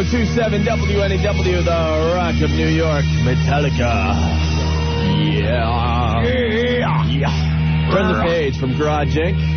1027 WNEW, the Rock of New York, Metallica. Yeah. Friend the Page from Garage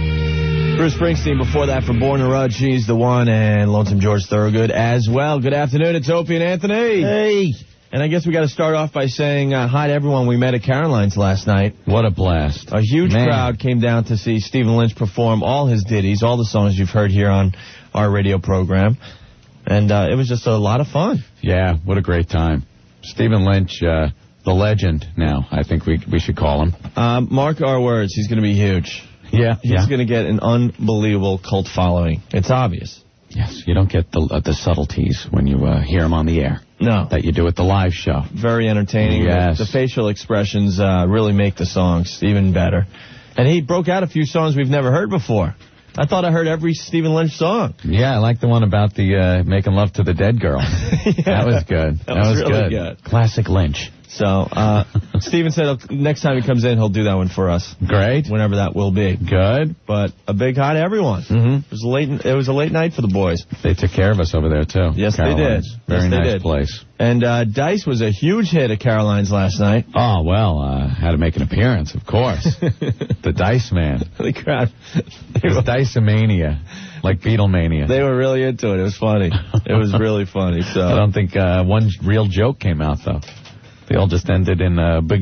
Inc. Bruce Springsteen before that from Born to Run, She's the One, and Lonesome George Thorogood as well. Good afternoon, it's Opie and Anthony. Hey. And I guess we got to start off by saying hi to everyone we met at Caroline's last night. What a blast. A huge crowd came down to see Stephen Lynch perform all his ditties, all the songs you've heard here on our radio program. And it was just a lot of fun. Yeah, what a great time. Stephen Lynch, the legend now, I think we should call him. Mark our words, he's going to be huge. Yeah. He's going to get an unbelievable cult following. It's obvious. Yes, you don't get the subtleties when you hear him on the air. No. That you do at the live show. Very entertaining. Yes. The facial expressions really make the songs even better. And he broke out a few songs we've never heard before. I thought I heard every Stephen Lynch song. Yeah, I like the one about the making love to the dead girl. Yeah. That was good. That was really good. Classic Lynch. So, Stephen said next time he comes in, he'll do that one for us. Great. Whenever that will be. Good. But a big hi to everyone. Mm-hmm. It was a late night for the boys. They took care of us over there, too. Yes, Caroline's. they did. Very nice place. And Dice was a huge hit at Caroline's last night. Oh, well, had to make an appearance, of course. The Dice Man. The crowd. It was Dice-a-mania, like Beatlemania. They were really into it. It was funny. It was really funny. So I don't think one real joke came out, though. They all just ended in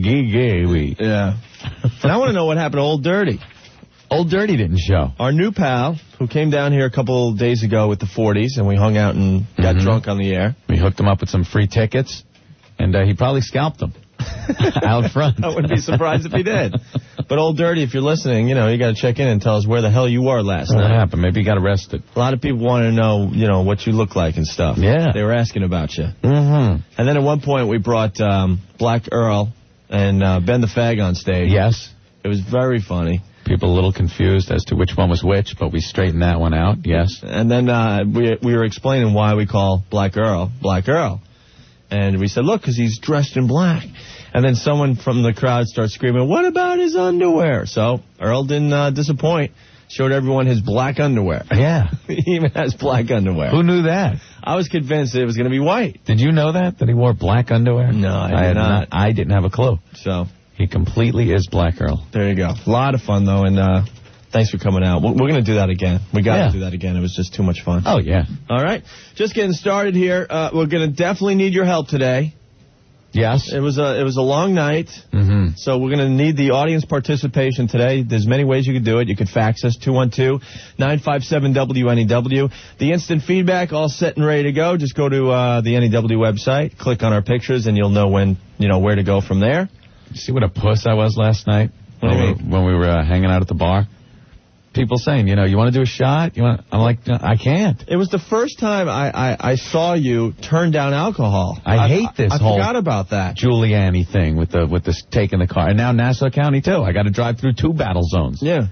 bagee. Yeah. And I want to know what happened to Old Dirty. Old Dirty didn't show. Our new pal, who came down here a couple days ago with the 40s, and we hung out and got drunk on the air. We hooked him up with some free tickets, and he probably scalped them out front. I wouldn't be surprised if he did. But Old Dirty, if you're listening, you got to check in and tell us where the hell you were last night. What happened? Maybe you got arrested. A lot of people want to know, what you look like and stuff. Yeah. They were asking about you. Mm-hmm. And then at one point we brought Black Earl and Ben the Fag on stage. Yes. It was very funny. People a little confused as to which one was which, but we straightened that one out, yes. And then we were explaining why we call Black Earl Black Earl. And we said, look, because he's dressed in black. And then someone from the crowd starts screaming, what about his underwear? So Earl didn't disappoint. Showed everyone his black underwear. Yeah. He even has black underwear. Who knew that? I was convinced it was going to be white. Did you know that he wore black underwear? No, I did not. I didn't have a clue. So he completely is Black Earl. There you go. A lot of fun, though, and thanks for coming out. We're going to do that again. We got to do that again. It was just too much fun. Oh, yeah. All right. Just getting started here. We're going to definitely need your help today. Yes. It was a long night, so we're going to need the audience participation today. There's many ways you could do it. You could fax us, 212-957-WNEW. The instant feedback, all set and ready to go. Just go to the NEW website, click on our pictures, and you'll know where to go from there. You see what a puss I was last night when we were hanging out at the bar? People saying, you want to do a shot? I'm like, I can't. It was the first time I saw you turn down alcohol. I hate this whole forgot about that. Giuliani thing with this taking the car. And now Nassau County, too. I got to drive through 2 battle zones. Yeah.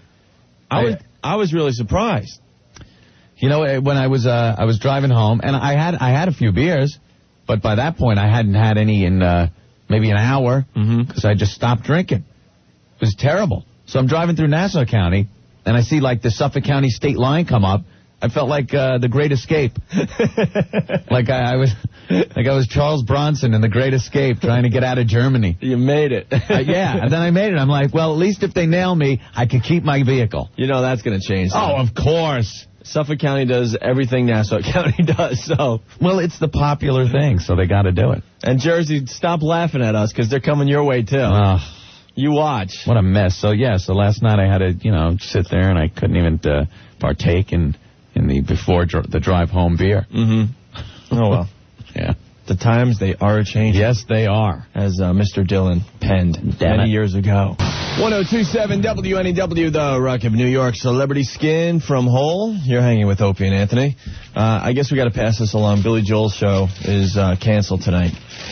I was really surprised. When I was driving home, and I had a few beers, but by that point I hadn't had any in maybe an hour because I just stopped drinking. It was terrible. So I'm driving through Nassau County, and I see, the Suffolk County state line come up. I felt like The Great Escape. like I was Charles Bronson in The Great Escape trying to get out of Germany. You made it. Yeah, and then I made it. I'm like, well, at least if they nail me, I can keep my vehicle. That's going to change. Oh, of course. Suffolk County does everything Nassau County does, so... Well, it's the popular thing, so they got to do it. And Jersey, stop laughing at us, because they're coming your way, too. You watch. What a mess. So last night I had to, sit there, and I couldn't even partake in the before the drive home beer. Oh, well. Yeah. The times, they are changing. Yes, they are. As Mr. Dillon penned many years ago. 1027 WNEW, the Rock of New York. Celebrity Skin from Hole. You're hanging with Opie and Anthony. I guess we got to pass this along. Billy Joel's show is canceled tonight.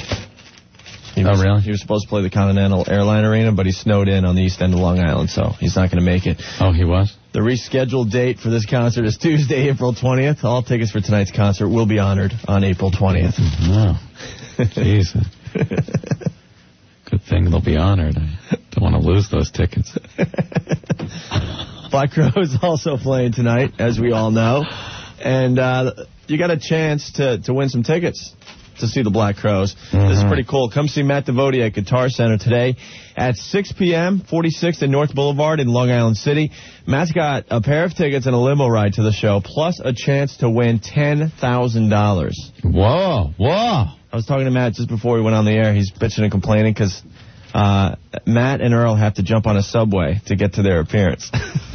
Really? He was supposed to play the Continental Airline Arena, but he snowed in on the east end of Long Island, so he's not going to make it. Oh, he was? The rescheduled date for this concert is Tuesday, April 20th. All tickets for tonight's concert will be honored on April 20th. Oh, jeez. Good thing they'll be honored. I don't want to lose those tickets. Black Crow is also playing tonight, as we all know. And you got a chance to win some tickets to see the Black Crowes. This is pretty cool. Come see Matt Devotie at Guitar Center today at 6 p.m., 46th and North Boulevard in Long Island City. Matt's got a pair of tickets and a limo ride to the show, plus a chance to win $10,000. Whoa. I was talking to Matt just before we went on the air. He's bitching and complaining because Matt and Earl have to jump on a subway to get to their appearance.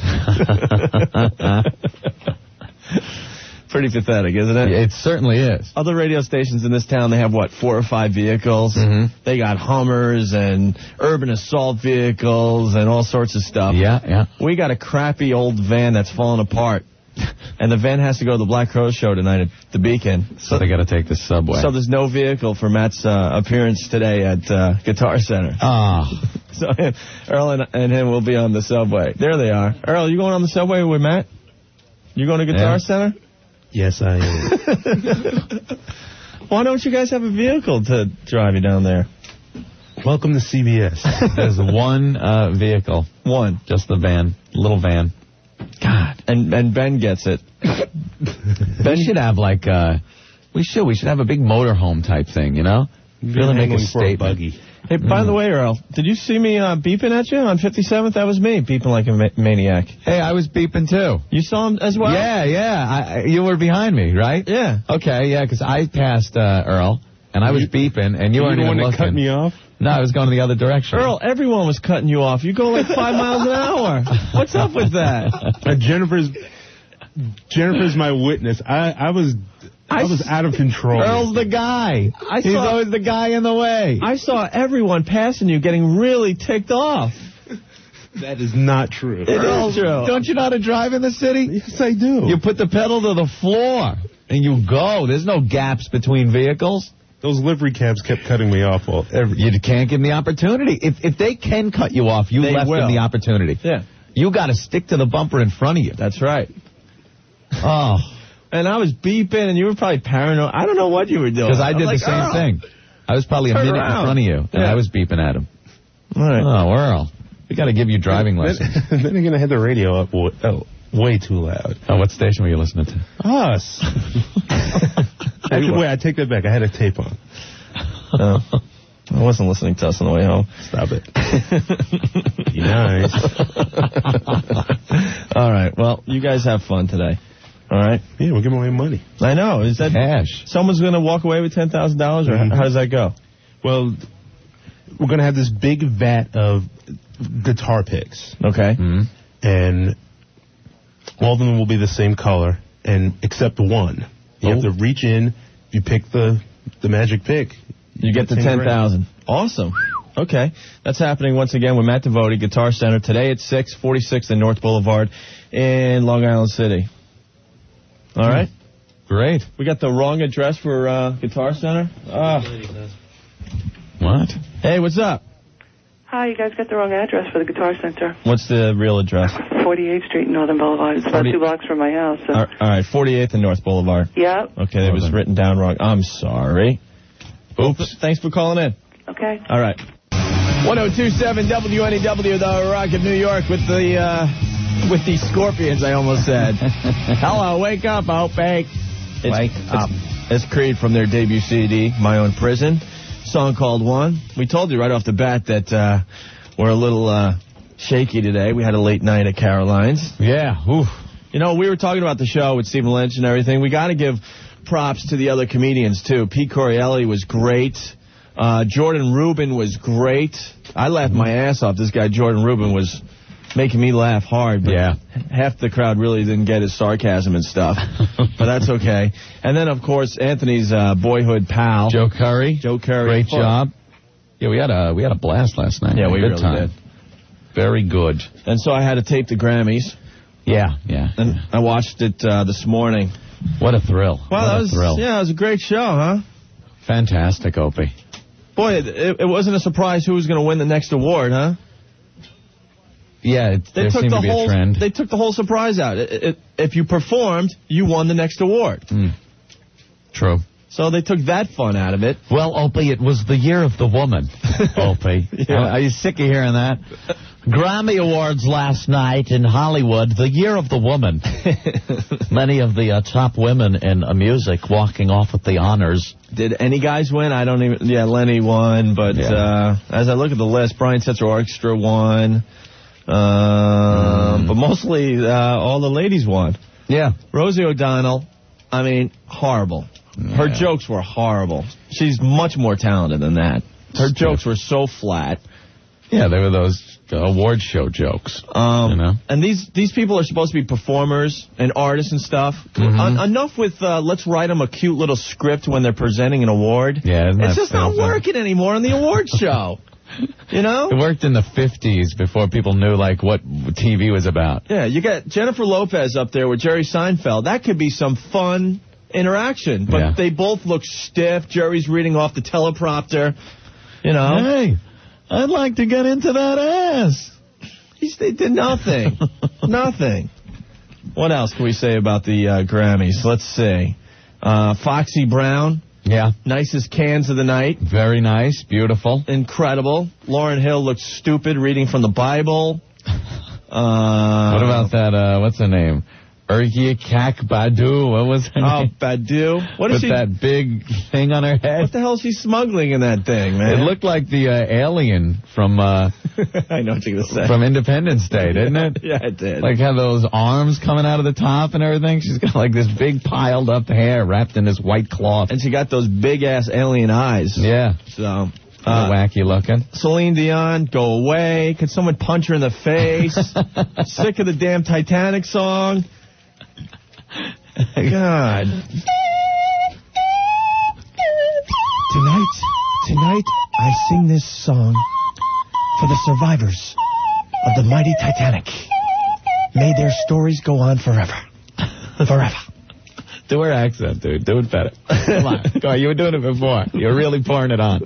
Pretty pathetic, isn't it? It certainly is. Other radio stations in this town, they have, 4 or 5 vehicles? They got Hummers and urban assault vehicles and all sorts of stuff. Yeah. We got a crappy old van that's falling apart. And the van has to go to the Black Crowes show tonight at the Beacon. So they got to take the subway. So there's no vehicle for Matt's appearance today at Guitar Center. So Earl and him will be on the subway. There they are. Earl, you going on the subway with Matt? You going to Guitar Center? Yes, I am. Why don't you guys have a vehicle to drive you down there? Welcome to CBS. There's one vehicle. One. Just the van. Little van. God. And Ben gets it. Ben should have we should have a big motorhome type thing, you know? Really make a statement. Buggy. Hey, by the way, Earl, did you see me beeping at you on 57th? That was me, beeping like a maniac. Hey, I was beeping too. You saw him as well? Yeah. You were behind me, right? Yeah. Okay, yeah, because I passed Earl, and I was beeping, and you weren't even looking. You cut me off? No, I was going the other direction. Earl, everyone was cutting you off. You go like 5 miles an hour. What's up with that? Jennifer's my witness. I was out of control. Earl's the guy. He's always the guy in the way. I saw everyone passing you getting really ticked off. That is not true. It is true. Don't you know how to drive in the city? Yes, I do. You put the pedal to the floor, and you go. There's no gaps between vehicles. Those livery cabs kept cutting me off. You can't give them the opportunity. If they can cut you off, you left them the opportunity. Yeah. You got to stick to the bumper in front of you. That's right. Oh. And I was beeping, and you were probably paranoid. I don't know what you were doing. Because I did the same thing. I was probably a minute in front of you, and I was beeping at him. All right. Oh, Earl. We got to give you driving lessons. Then again, I had the radio up way too loud. Oh, what station were you listening to? Us. Actually, wait, I take that back. I had a tape on. I wasn't listening to us on the way home. Stop it. Be nice. All right. Well, you guys have fun today. All right? Yeah, we're giving away money. I know. Is that cash? Someone's going to walk away with $10,000, or how does that go? Well, we're going to have this big vat of guitar picks. Okay. And all of them will be the same color, and except one. You have to reach in. If you pick the magic pick, you get the $10,000. Awesome. Okay. That's happening once again with Matt Devotie, Guitar Center, today at 6, 46th and North Boulevard in Long Island City. All right? Great. We got the wrong address for Guitar Center. What? Hey, what's up? Hi, you guys got the wrong address for the Guitar Center. What's the real address? 48th Street, Northern Boulevard. It's about 2 blocks from my house. So. All right, 48th and North Boulevard. Yeah. Okay, it was written down wrong. I'm sorry. Oops. Thanks for calling in. Okay. All right. 102.7 WNEW, the Rock of New York with the Scorpions, I almost said. Hello, wake up, Outback. Wake up. It's Creed from their debut CD, My Own Prison. Song called One. We told you right off the bat that we're a little shaky today. We had a late night at Caroline's. Yeah. Oof. You know, we were talking about the show with Stephen Lynch and everything. We got to give props to the other comedians, too. Pete Corielli was great. Jordan Rubin was great. I laughed my ass off. This guy, Jordan Rubin, was making me laugh hard. But half the crowd really didn't get his sarcasm and stuff. But that's okay. And then, of course, Anthony's boyhood pal. Joe Curry. Great job. Yeah, we had a blast last night. Yeah, we really did. Very good. And so I had to tape the Grammys. Yeah. And I watched it this morning. What a thrill. Well, that was, yeah, it was a great show, huh? Fantastic, Opie. Boy, it wasn't a surprise who was going to win the next award, huh? Yeah, there seemed to be a trend. They took the whole surprise out. If you performed, you won the next award. True. So they took that fun out of it. Well, Opie, it was the year of the woman. Opie. Yeah. Are you sick of hearing that? Grammy Awards last night in Hollywood, the year of the woman. Many of the top women in music walking off with the honors. Did any guys win? I don't even... Yeah, Lenny won, but as I look at the list, Brian Setzer Orchestra won. But mostly all the ladies won. Yeah. Rosie O'Donnell, I mean, horrible. Her jokes were horrible. She's much more talented than that. Her jokes were so flat. Yeah, they were those award show jokes. You know? And these people are supposed to be performers and artists and stuff. Enough with let's write them a cute little script when they're presenting an award. Yeah, it's just not working anymore on the award show. You know? It worked in the 50s before people knew, like, what TV was about. Yeah, you got Jennifer Lopez up there with Jerry Seinfeld. That could be some fun interaction. But they both look stiff. Jerry's reading off the teleprompter. You know? Hey, I'd like to get into that ass. They did nothing. Nothing. What else can we say about the Grammys? Let's see. Foxy Brown. Yeah. Nicest cans of the night. Very nice. Beautiful. Incredible. Lauryn Hill looks stupid reading from the Bible. What about that, what's her name? Urgia Kak Badu. What was her name? Oh, Badu. What is With that big thing on her head. What the hell is she smuggling in that thing, man? It looked like the alien from... I know what you're going to say. From Independence Day, didn't it? Yeah, it did. Like, had those arms coming out of the top and everything. She's got, like, this big piled up hair wrapped in this white cloth. And she got those big-ass alien eyes. Yeah. So... wacky looking. Celine Dion, go away. Could someone punch her in the face? Sick of the damn Titanic song. God. Tonight, I sing this song for the survivors of the mighty Titanic. May their stories go on forever. Forever. Do her accent, dude. Do it better. Come on. Come on. You were doing it before. You're really pouring it on.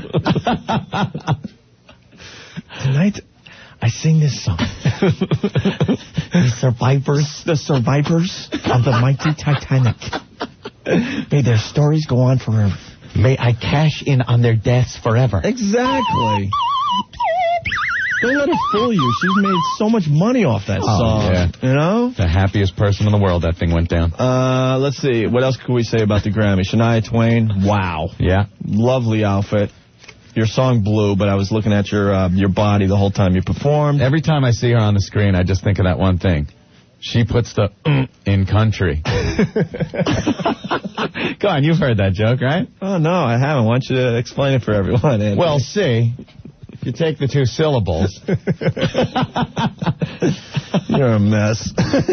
Tonight, I sing this song. The survivors of the mighty Titanic. May their stories go on forever. May I cash in on their deaths forever. Exactly. Don't let her fool you. She's made so much money off that song. Yeah. You know? The happiest person in the world, that thing went down. Let's see. What else can we say about the Grammy? Shania Twain. Wow. Yeah. Lovely outfit. Your song blew, but I was looking at your body the whole time you performed. Every time I see her on the screen, I just think of that one thing. She puts the in country. Go on, you've heard that joke, right? Oh, no, I haven't. Why don't you explain it for everyone, Anthony? Well, see, if you take the two syllables. You're a mess.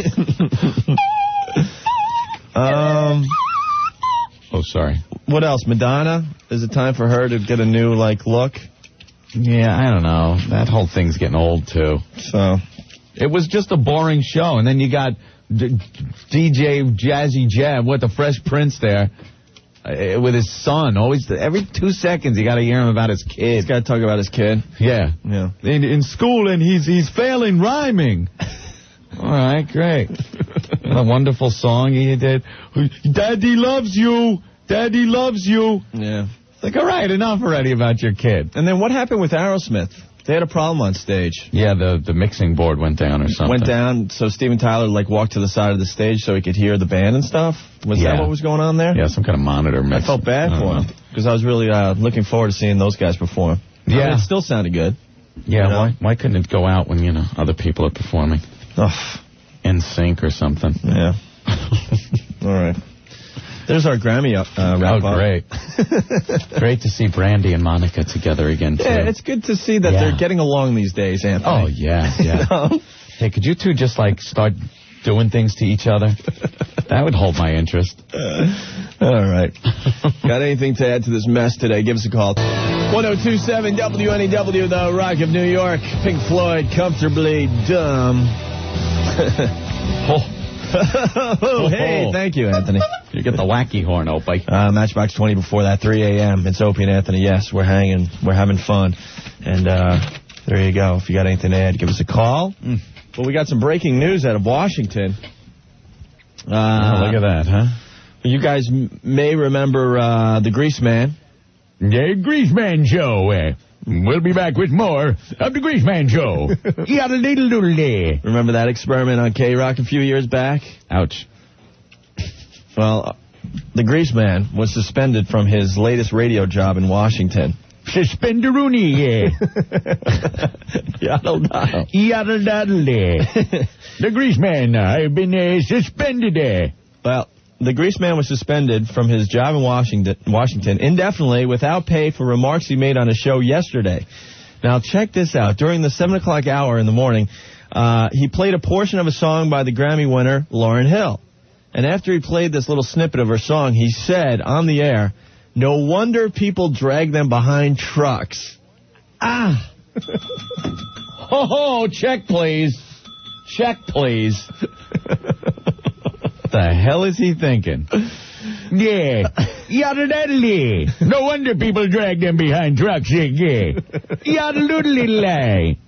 Oh, sorry. What else? Madonna? Is it time for her to get a new, look? Yeah, I don't know. That whole thing's getting old, too. So... It was just a boring show, and then you got DJ Jazzy Jab, the Fresh Prince there, with his son. Always, every 2 seconds, you got to hear him about his kid. He's got to talk about his kid. Yeah. Yeah. In school, and he's failing rhyming. All right, great. What a wonderful song he did. Daddy loves you. Daddy loves you. Yeah. It's like, all right, enough already about your kid. And then what happened with Aerosmith? They had a problem on stage. Yeah, the mixing board went down or something. Went down, so Steven Tyler, walked to the side of the stage so he could hear the band and stuff? Was that what was going on there? Yeah, some kind of monitor mix. I felt bad for him, because I was really looking forward to seeing those guys perform. Yeah. I mean, it still sounded good. Yeah, you know? why couldn't it go out when, other people are performing? Oh. In sync or something. Yeah. All right. There's our Grammy wrap up. Oh, great. Great to see Brandy and Monica together again, too. Yeah, it's good to see that they're getting along these days, Anthony. Oh, yeah. You know? Hey, could you two just, start doing things to each other? That would hold my interest. All right. Got anything to add to this mess today? Give us a call. 1027 WNEW, The Rock of New York. Pink Floyd, Comfortably Dumb. Oh, hey, thank you, Anthony. You get the wacky horn, Opie. Matchbox 20 before that, 3 a.m. It's Opie and Anthony. Yes, we're hanging. We're having fun. And there you go. If you got anything to add, give us a call. Well, we got some breaking news out of Washington. Look at that, huh? You guys may remember the Grease Man. The Grease Man Show. We'll be back with more of the Grease Man Show. Yaddle-diddle-doodle-day. Remember that experiment on K-Rock a few years back? Ouch. Well, the Grease Man was suspended from his latest radio job in Washington. Suspenderoonie, Yaddle-daddle. Yaddle-daddle-day. The Grease Man, I've been suspended. Well, the Grease Man was suspended from his job in Washington indefinitely without pay for remarks he made on a show yesterday. Now, check this out. During the 7 o'clock hour in the morning, he played a portion of a song by the Grammy winner, Lauryn Hill. And after he played this little snippet of her song, he said on the air, "No wonder people drag them behind trucks." Ah. Oh, check, please. Check, please. What the hell is he thinking? Yeah. Yaddle-daddle-day. No wonder people drag them behind trucks. Yeah. Yaddle-doodle-lay.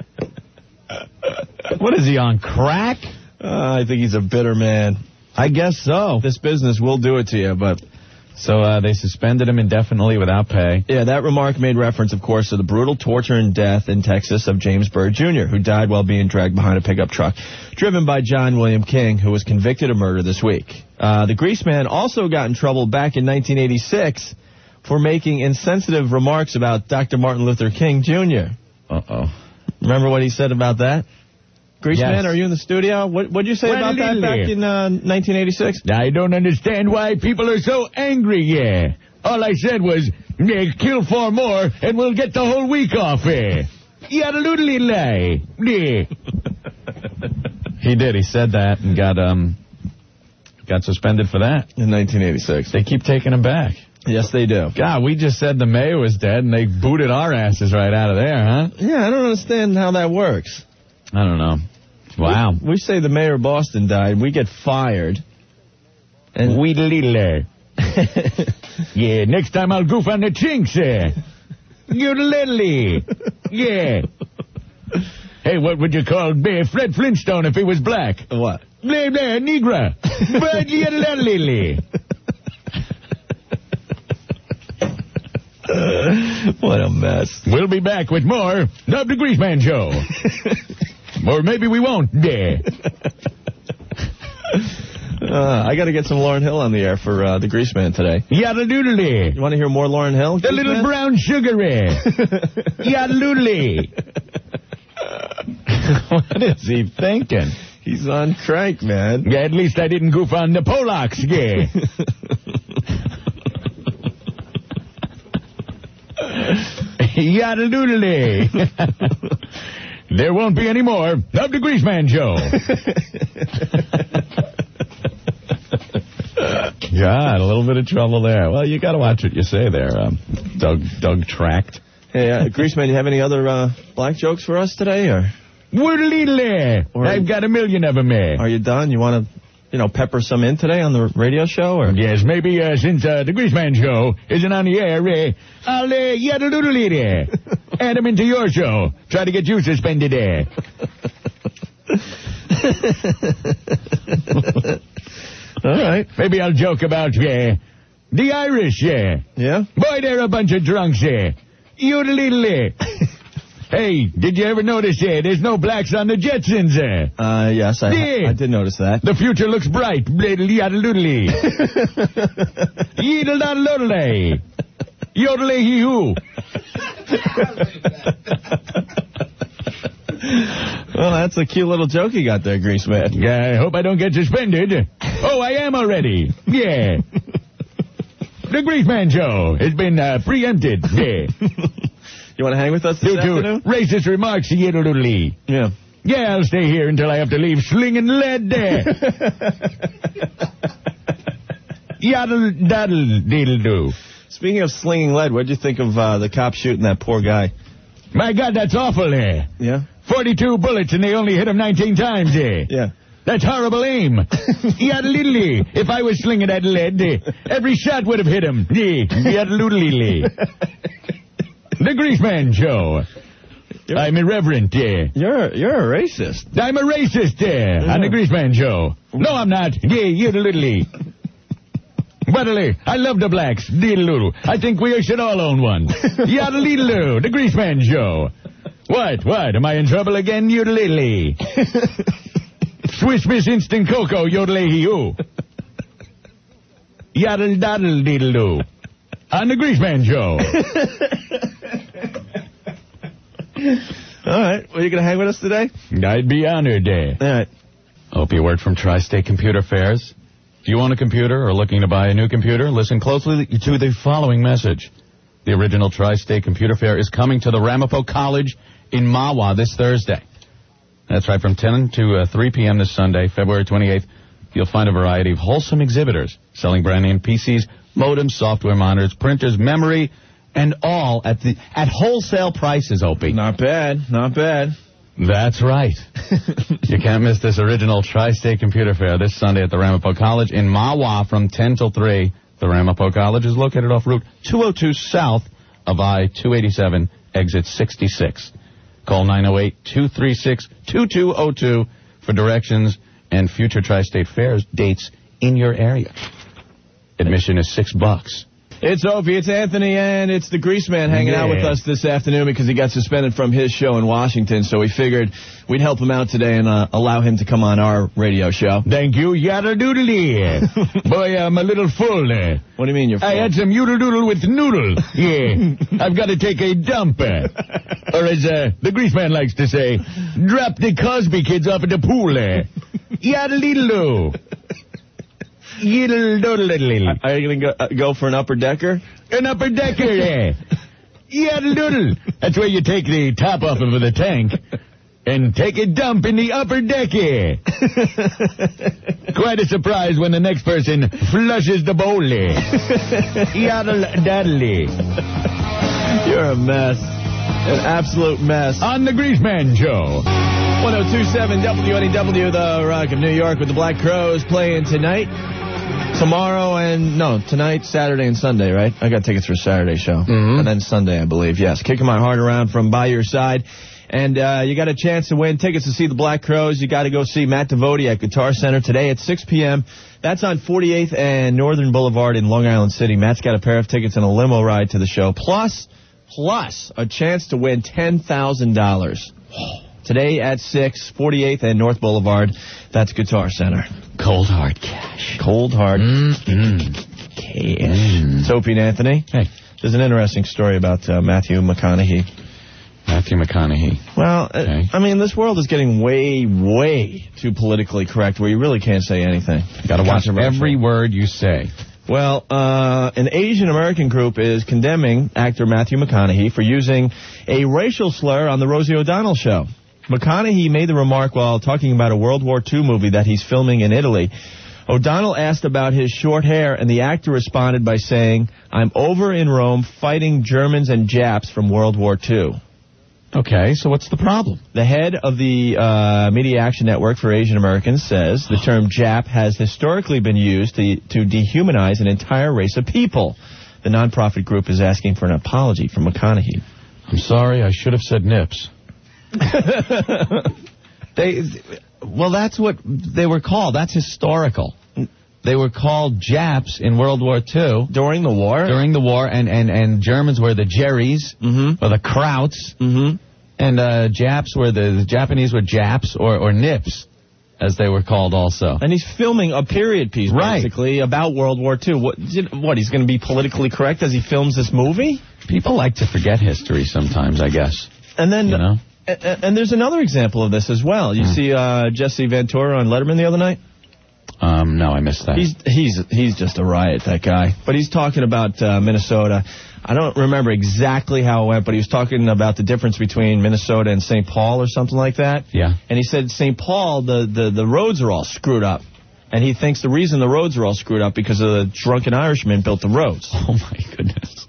What is he, on crack? I think he's a bitter man. I guess so. This business will do it to you, but... So they suspended him indefinitely without pay. Yeah, that remark made reference, of course, to the brutal torture and death in Texas of James Byrd Jr., who died while being dragged behind a pickup truck, driven by John William King, who was convicted of murder this week. The Grease Man also got in trouble back in 1986 for making insensitive remarks about Dr. Martin Luther King Jr. Uh-oh. Remember what he said about that? Grease Yes. Man, are you in the studio? What did you say about that back in 1986? I don't understand why people are so angry, yeah. All I said was, kill 4 more and we'll get the whole week off, Yaddle-doodle-lay. Yeah. He did. He said that and got suspended for that. In 1986. They keep taking him back. Yes, they do. God, we just said the mayor was dead and they booted our asses right out of there, huh? Yeah, I don't understand how that works. I don't know. Wow. We say the mayor of Boston died, we get fired. And Weedle-leedle. Yeah, next time I'll goof on the chinks, Yoodle-diddly. Yeah. Hey, what would you call Fred Flintstone if he was black? What? Blah, blah, negra. But yoodle-diddly. What a mess. We'll be back with more of the Grease Man Show. Or maybe we won't. Yeah. I got to get some Lauryn Hill on the air for the Grease Man today. Yaddle-doodle-dee. You want to hear more Lauryn Hill? The little Man? brown sugar. Yaddle-doodle-dee. What is he thinking? He's on crank, man. Yeah, at least I didn't goof on the Polacks. Yeah. Yaddle-doodle-dee. There won't be any more of the Grease Man Show. God, a little bit of trouble there. Well, you got to watch what you say there, Doug Tract. Hey, Grease Man, you have any other black jokes for us today, or? Woodle-leedle. I've got a million of them. Are you done? You want to, pepper some in today on the radio show, or? Yes, maybe since the Grease Man Show isn't on the air, I'll yaddle-doodle-dee. Add them into your show. Try to get you suspended. All right. Maybe I'll joke about the Irish. Yeah? Boy, they're a bunch of drunks. Yoodle-leedle. Hey, did you ever notice there's no blacks on the Jetsons? Yes, I did notice that. The future looks bright. Yaddle-doodle-dee. Yeedle-doddle-doodle-day. Yodelay-hee-hoo. Well, that's a cute little joke you got there, Grease Man. Yeah, I hope I don't get suspended. Oh, I am already. Yeah. The Grease Man Show has been preempted. Yeah. You want to hang with us this afternoon? Racist remarks, yiddle-doodle-lee. Yeah. Yeah, I'll stay here until I have to leave slinging lead there. Yaddle-daddle-deedle-doo. Speaking of slinging lead, what'd you think of the cop shooting that poor guy? My God, that's awful there. Yeah? 42 bullets and they only hit him 19 times there. Yeah. That's horrible aim. Yaddle-doodle-lee. If I was slinging that lead, every shot would have hit him. Yaddle-doodle-lee. The Grease Man Show. I'm irreverent, You're a racist. I'm a racist, on the Grease Man Show. No, I'm not. Yoodle-doodle-lee. Buttily, I love the blacks. Diddle-oo. I think we should all own one. Yaddle-diddle-oo, the Greaseman Show. What? Am I in trouble again, yodelily? Swiss Miss Instant Cocoa, yodelay-hee-oo. Yaddle-daddle-diddle-oo. On the Greaseman Show. All right. Well, you going to hang with us today? I'd be honored. All right. Opie, a word from Tri-State Computer Fairs. Do you own a computer or looking to buy a new computer? Listen closely to the following message. The original Tri-State Computer Fair is coming to the Ramapo College in Mahwah this Thursday. That's right, from 10 to 3 p.m. this Sunday, February 28th. You'll find a variety of wholesome exhibitors selling brand name PCs, modems, software monitors, printers, memory, and all at wholesale prices, Opie. Not bad. That's right. You can't miss this original Tri-State Computer Fair this Sunday at the Ramapo College in Mahwah from 10 till 3. The Ramapo College is located off Route 202 south of I-287, exit 66. Call 908-236-2202 for directions and future Tri-State Fairs dates in your area. Admission is $6. It's Opie, it's Anthony, and it's the Greaseman hanging out with us this afternoon because he got suspended from his show in Washington, so we figured we'd help him out today and allow him to come on our radio show. Thank you, yadda-doodle-dee. Boy, I'm a little full there. What do you mean you're full? I had some yoodle-doodle with noodle. Yeah, I've got to take a dump. Or as the Greaseman likes to say, drop the Cosby kids off at the pool. Yaddle-diddle-oo. Are you going to go for an upper decker? An upper decker, yeah. Yaddle-doodle. That's where you take the top off of the tank and take a dump in the upper decker. Quite a surprise when the next person flushes the bowl. Yaddle-daddle. You're a mess. An absolute mess. On the Greaseman Show. 1027 WNEW, the Rock of New York, with the Black Crowes playing tonight. Tonight, Saturday, and Sunday, right? I got tickets for Saturday show. Mm-hmm. And then Sunday, I believe, yes. Kicking my heart around from By Your Side. And you got a chance to win tickets to see the Black Crowes. You got to go see Matt Devotie at Guitar Center today at 6 p.m. That's on 48th and Northern Boulevard in Long Island City. Matt's got a pair of tickets and a limo ride to the show, plus a chance to win $10,000. Today at 6, 48th and North Boulevard. That's Guitar Center. Cold hard cash. Cold hard cash. It's Opie and Anthony. Hey. There's an interesting story about Matthew McConaughey. Matthew McConaughey. Well, okay. I mean, this world is getting way, way too politically correct where you really can't say anything. You got to watch every word you say. Well, an Asian American group is condemning actor Matthew McConaughey for using a racial slur on the Rosie O'Donnell show. McConaughey made the remark while talking about a World War II movie that he's filming in Italy. O'Donnell asked about his short hair, and the actor responded by saying, "I'm over in Rome fighting Germans and Japs from World War II." Okay, so what's the problem? The head of the Media Action Network for Asian Americans says the term Jap has historically been used to dehumanize an entire race of people. The nonprofit group is asking for an apology from McConaughey. I'm sorry, I should have said nips. That's what they were called. That's historical. They were called Japs in World War II. During the war? During the war, and Germans were the Jerrys, or the Krauts, and Japs were the Japanese were Japs or Nips, as they were called also. And he's filming a period piece, basically, about World War II. What, he's going to be politically correct as he films this movie? People like to forget history sometimes, I guess. And then... You know? And there's another example of this as well. You see Jesse Ventura on Letterman the other night? No, I missed that. He's just a riot, that guy. But he's talking about Minnesota. I don't remember exactly how it went, but he was talking about the difference between Minnesota and St. Paul or something like that. Yeah. And he said St. Paul, the roads are all screwed up. And he thinks the reason the roads are all screwed up because of the drunken Irishmen built the roads. Oh, my goodness.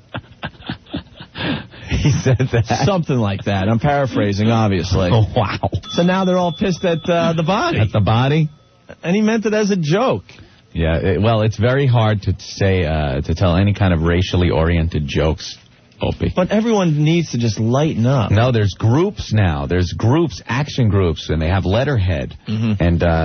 He said that. Something like that. I'm paraphrasing, obviously. Oh, wow. So now they're all pissed at the body. At the body? And he meant it as a joke. Yeah, it's very hard to say, to tell any kind of racially oriented jokes, Opie. But everyone needs to just lighten up. No, there's groups now. There's groups, action groups, and they have letterhead. And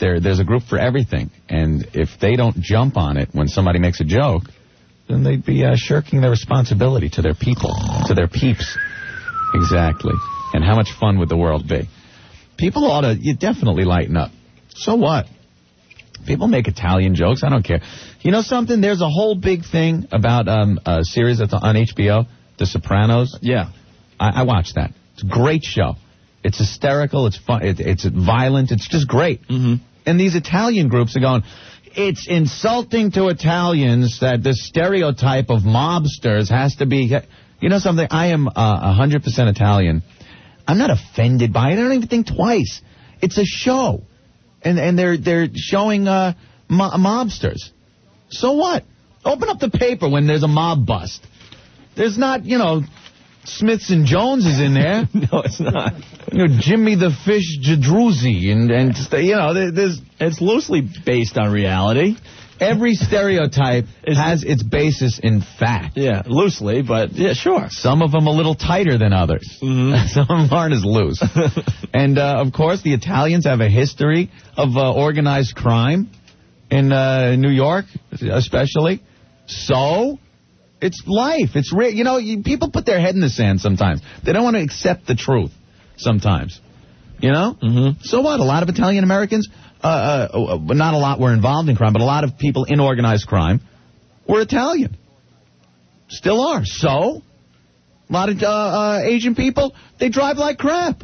there's a group for everything. And if they don't jump on it when somebody makes a joke, then they'd be shirking their responsibility to their people, to their peeps. Exactly. And how much fun would the world be? People ought to definitely lighten up. So what? People make Italian jokes. I don't care. You know something? There's a whole big thing about a series that's on HBO, The Sopranos. Yeah. I watched that. It's a great show. It's hysterical. It's fun. It's violent. It's just great. Mm-hmm. And these Italian groups are going, it's insulting to Italians that the stereotype of mobsters has to be... You know something? I am 100% Italian. I'm not offended by it. I don't even think twice. It's a show. And they're showing mobsters. So what? Open up the paper when there's a mob bust. There's not, Smiths and Jones is in there. No, it's not. Jimmy the Fish Jadruzzi and there's... It's loosely based on reality. Every stereotype has its basis in fact. Yeah, loosely, but yeah, sure. Some of them a little tighter than others. Mm-hmm. Some of them aren't as loose. And, of course, the Italians have a history of organized crime in New York, especially. So, it's life. It's real. People put their head in the sand sometimes. They don't want to accept the truth sometimes. Mm-hmm. So what? A lot of Italian Americans... not a lot were involved in crime, but a lot of people in organized crime were Italian. Still are. So, a lot of Asian people, they drive like crap.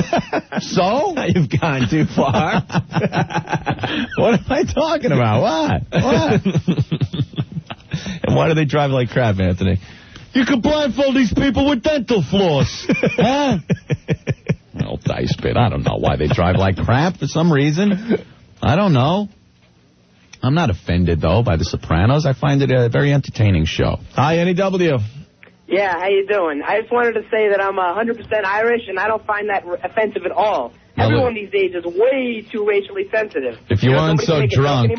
So? You've gone too far. What am I talking about? What? And why do they drive like crap, Anthony? You can blindfold these people with dental floss. Huh? Well, dice bit. I don't know why they drive like crap for some reason. I don't know. I'm not offended, though, by The Sopranos. I find it a very entertaining show. Hi, NEW. Yeah, how you doing? I just wanted to say that I'm 100% Irish, and I don't find that offensive at all. Everyone these days is way too racially sensitive. If you weren't so drunk,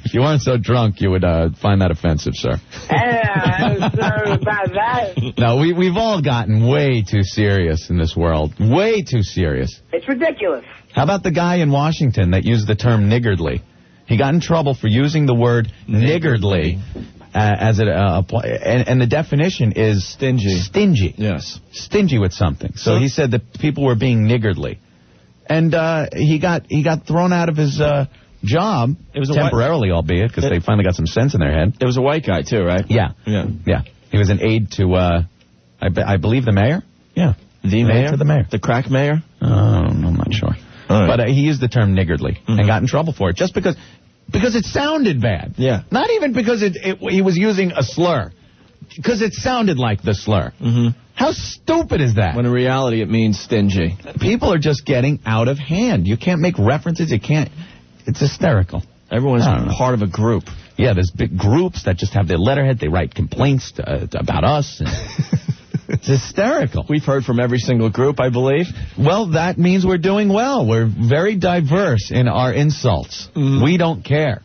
you would find that offensive, sir. Yeah, sorry about that. No, we've all gotten way too serious in this world. Way too serious. It's ridiculous. How about the guy in Washington that used the term niggardly? He got in trouble for using the word niggardly as and the definition is stingy. Stingy. Yes. Stingy with something. So he said that people were being niggardly. And he got thrown out of his job, it was temporarily, albeit, because they finally got some sense in their head. It was a white guy, too, right? Yeah. He was an aide to, I believe, the mayor? Yeah. The mayor? To the mayor. The crack mayor? I'm not sure. Right. But he used the term niggardly and got in trouble for it, just because it sounded bad. Yeah. Not even because he was using a slur, because it sounded like the slur. Mm-hmm. How stupid is that? When in reality it means stingy. People are just getting out of hand. You can't make references. You can't. It's hysterical. Everyone's part of a group. Yeah, there's big groups that just have their letterhead. They write complaints about us. It's hysterical. We've heard from every single group, I believe. Well, that means we're doing well. We're very diverse in our insults. Mm-hmm. We don't care.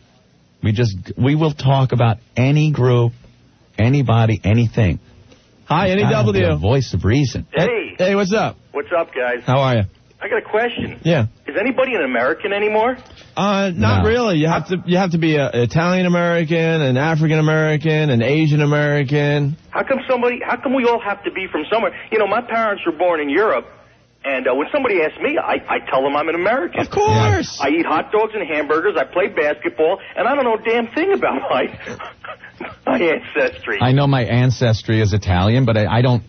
We will talk about any group, anybody, anything. Hi, NEW. Voice of reason. Hey, what's up? What's up, guys? How are you? I got a question. Yeah. Is anybody an American anymore? Not really. You have to be an Italian American, an African American, an Asian American. How come we all have to be from somewhere? My parents were born in Europe, and when somebody asks me, I tell them I'm an American. Of course. I eat hot dogs and hamburgers. I play basketball, and I don't know a damn thing about my ancestry. I know my ancestry is Italian, but I don't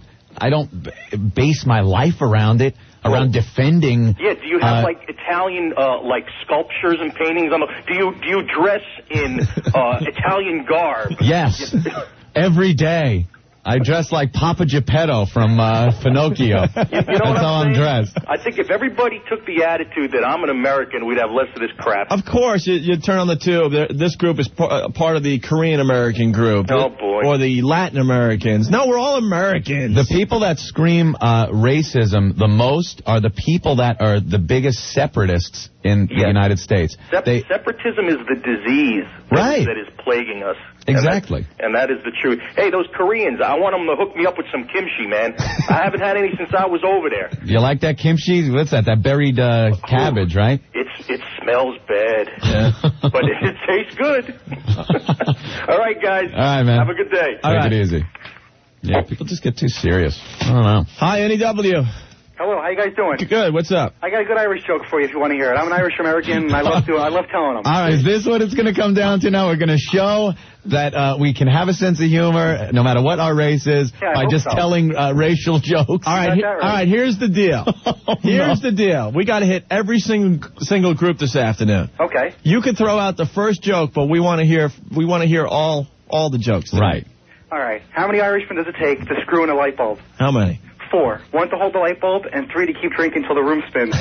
base my life around it. Around defending. Yeah, do you have Italian sculptures and paintings on do you dress in Italian garb? Yes. Every day. I dress like Papa Geppetto from Pinocchio. That's how I'm dressed. I think if everybody took the attitude that I'm an American, we'd have less of this crap. Of course, you turn on the tube. This group is part of the Korean American group. Oh, boy. Or the Latin Americans. No, we're all Americans. The people that scream racism the most are the people that are the biggest separatists in the United States. Separatism is the disease that is plaguing us. Exactly. And that is the truth. Hey, those Koreans, I want them to hook me up with some kimchi, man. I haven't had any since I was over there. You like that kimchi? What's that? That buried cabbage, right? It smells bad, but it tastes good. All right, guys. All right, man. Have a good day. Take it easy. Yeah, people just get too serious. I don't know. Hi, NEW. Hello, how you guys doing? Good. What's up? I got a good Irish joke for you if you want to hear it. I'm an Irish American, and I love telling them. All right, is this what it's going to come down to now? We're going to show that we can have a sense of humor no matter what our race is by just telling racial jokes. All right, here's the deal. Here's the deal. We got to hit every single group this afternoon. Okay. You can throw out the first joke, but we want to hear all the jokes today. Right. All right. How many Irishmen does it take to screw in a light bulb? How many? 4. 1 to hold the light bulb, and 3 to keep drinking till the room spins.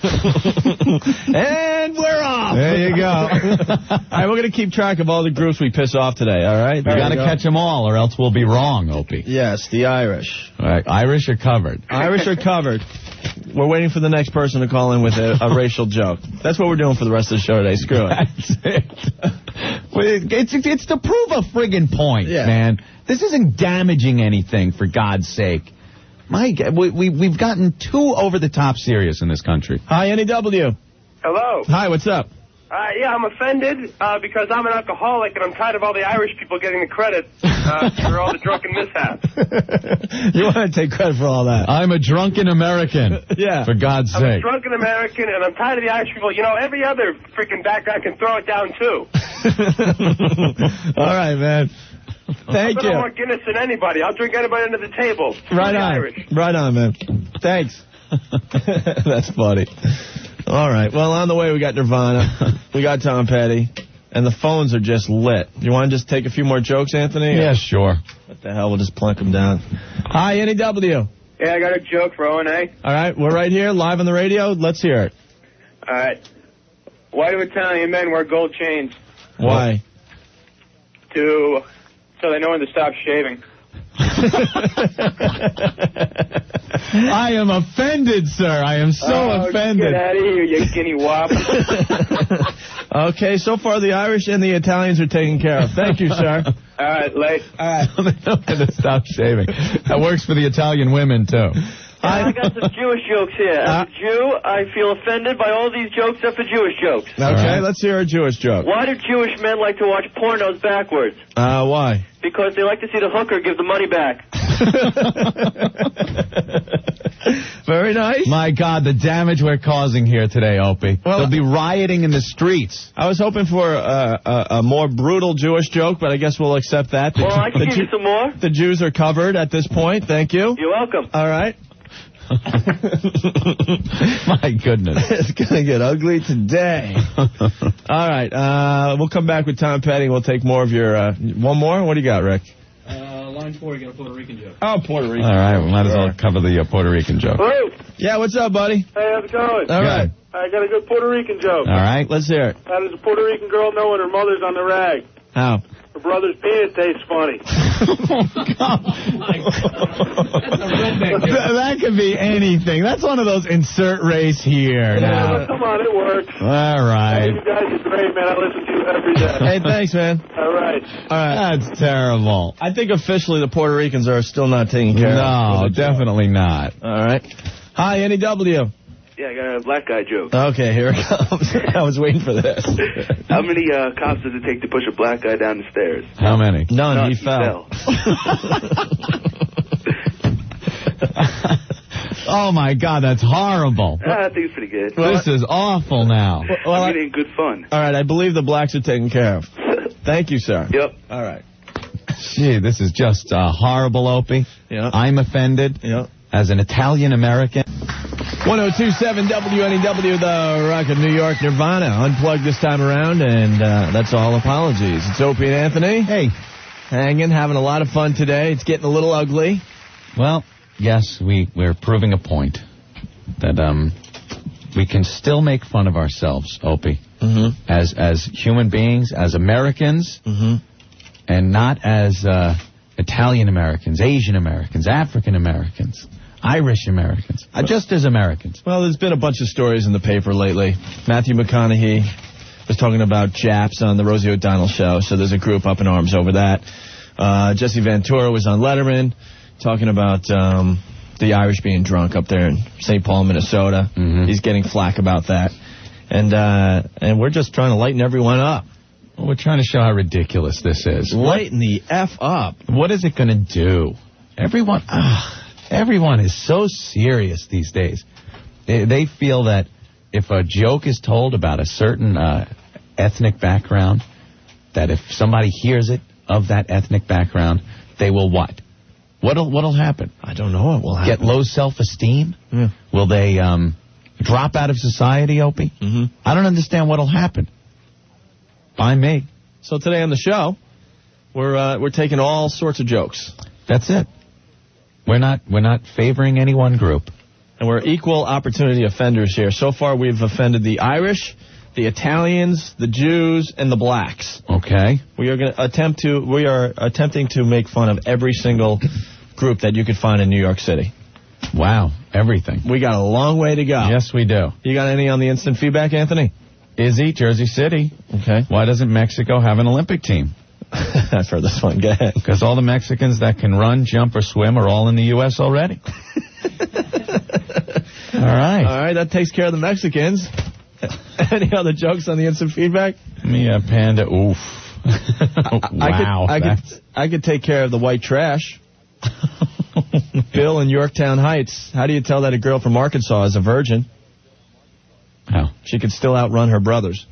And we're off. There you go. All right, we're going to keep track of all the groups we piss off today, all right? We got to catch them all, or else we'll be wrong, Opie. Yes, the Irish. All right, Irish are covered. Irish are covered. We're waiting for the next person to call in with a racial joke. That's what we're doing for the rest of the show today. Screw it. That's it. It's to prove a friggin' point, man. This isn't damaging anything, for God's sake. My God, we've gotten too over-the-top serious in this country. Hi, NEW. Hello. Hi, what's up? Yeah, I'm offended because I'm an alcoholic and I'm tired of all the Irish people getting the credit for all the drunken mishaps. You want to take credit for all that? I'm a drunken American. Yeah. For God's sake. I'm a drunken American and I'm tired of the Irish people. You know, every other freaking back guy can throw it down, too. All right, man. Thank you. I don't want Guinness than anybody. I'll drink anybody under the table. Right on. Irish. Right on, man. Thanks. That's funny. All right. Well, on the way, we got Nirvana. We got Tom Petty. And the phones are just lit. You want to just take a few more jokes, Anthony? Yeah, sure. What the hell? We'll just plunk them down. Hi, NEW. Yeah, I got a joke for O&A. All right. We're right here, live on the radio. Let's hear it. All right. Why do Italian men wear gold chains? Why? So they know when to stop shaving. I am offended, sir. I am so offended. Get out of here, you guinea wop. Okay, so far the Irish and the Italians are taken care of. Thank you, sir. All right, late. All right. They know when to stop shaving. That works for the Italian women, too. I got some Jewish jokes here. As a Jew, I feel offended by all these jokes except for Jewish jokes. Okay, let's hear a Jewish joke. Why do Jewish men like to watch pornos backwards? Why? Because they like to see the hooker give the money back. Very nice. My God, the damage we're causing here today, Opie. Well, they'll be rioting in the streets. I was hoping for a more brutal Jewish joke, but I guess we'll accept that. Well, I can give you some more. The Jews are covered at this point. Thank you. You're welcome. All right. My goodness. It's going to get ugly today. All right. We'll come back with Tom Petty. We'll take more of your... one more? What do you got, Rick? Line 4, you got a Puerto Rican joke. Oh, Puerto Rican. All right, we might as well cover the Puerto Rican joke. Hello. Yeah, what's up, buddy? Hey, how's it going? All right. I got a good Puerto Rican joke. All right. Let's hear it. How does a Puerto Rican girl know when her mother's on the rag? How? Her brother's penis tastes funny. That could be anything. That's one of those insert race here. Now. Come on, it works. All right. You guys are great, man. I listen to you every day. Hey, thanks, man. All right. All right. That's terrible. I think officially the Puerto Ricans are still not taken care of. No, definitely not. All right. Hi, NEW. Yeah, I got a black guy joke. Okay, here it comes. I was waiting for this. How many cops does it take to push a black guy down the stairs? How many? None. He fell. Oh, my God, that's horrible. I think it's pretty good. This is awful now. Well, I mean, good fun. All right, I believe the blacks are taken care of. Thank you, sir. Yep. All right. Gee, this is just horrible, Opie. Yeah. I'm offended. Yeah. As an Italian-American. 1027 WNEW, the Rock of New York, Nirvana. Unplugged this time around, and that's all apologies. It's Opie and Anthony. Hey. Hanging, having a lot of fun today. It's getting a little ugly. Well, yes, we're proving a point that we can still make fun of ourselves, Opie, as human beings, as Americans, and not as Italian Americans, Asian Americans, African Americans, Irish Americans, just as Americans. Well, there's been a bunch of stories in the paper lately. Matthew McConaughey was talking about Japs on the Rosie O'Donnell show, so there's a group up in arms over that. Jesse Ventura was on Letterman talking about the Irish being drunk up there in St. Paul, Minnesota. He's getting flack about that. And we're just trying to lighten everyone up. Well, we're trying to show how ridiculous this is. Lighten the F up. What is it going to do? Everyone is so serious these days. They feel that if a joke is told about a certain ethnic background, that if somebody hears it of that ethnic background, they will what? What'll happen? I don't know what will happen. Get low self-esteem? Yeah. Will they drop out of society, Opie? Mm-hmm. I don't understand what'll happen. By me. So today on the show, we're taking all sorts of jokes. That's it. We're not favoring any one group. And we're equal opportunity offenders here. So far, we've offended the Irish, the Italians, the Jews, and the blacks. Okay. We are attempting to make fun of every single group that you could find in New York City. Wow, everything. We got a long way to go. Yes, we do. You got any on the instant feedback, Anthony? Izzy, Jersey City. Okay. Why doesn't Mexico have an Olympic team? I've heard this one. Go ahead. Because all the Mexicans that can run, jump, or swim are all in the U.S. already. All right. All right, that takes care of the Mexicans. Any other jokes on the instant feedback? Me a panda. Oof. Wow. I could take care of the white trash. Bill in Yorktown Heights. How do you tell that a girl from Arkansas is a virgin? How? She could still outrun her brothers.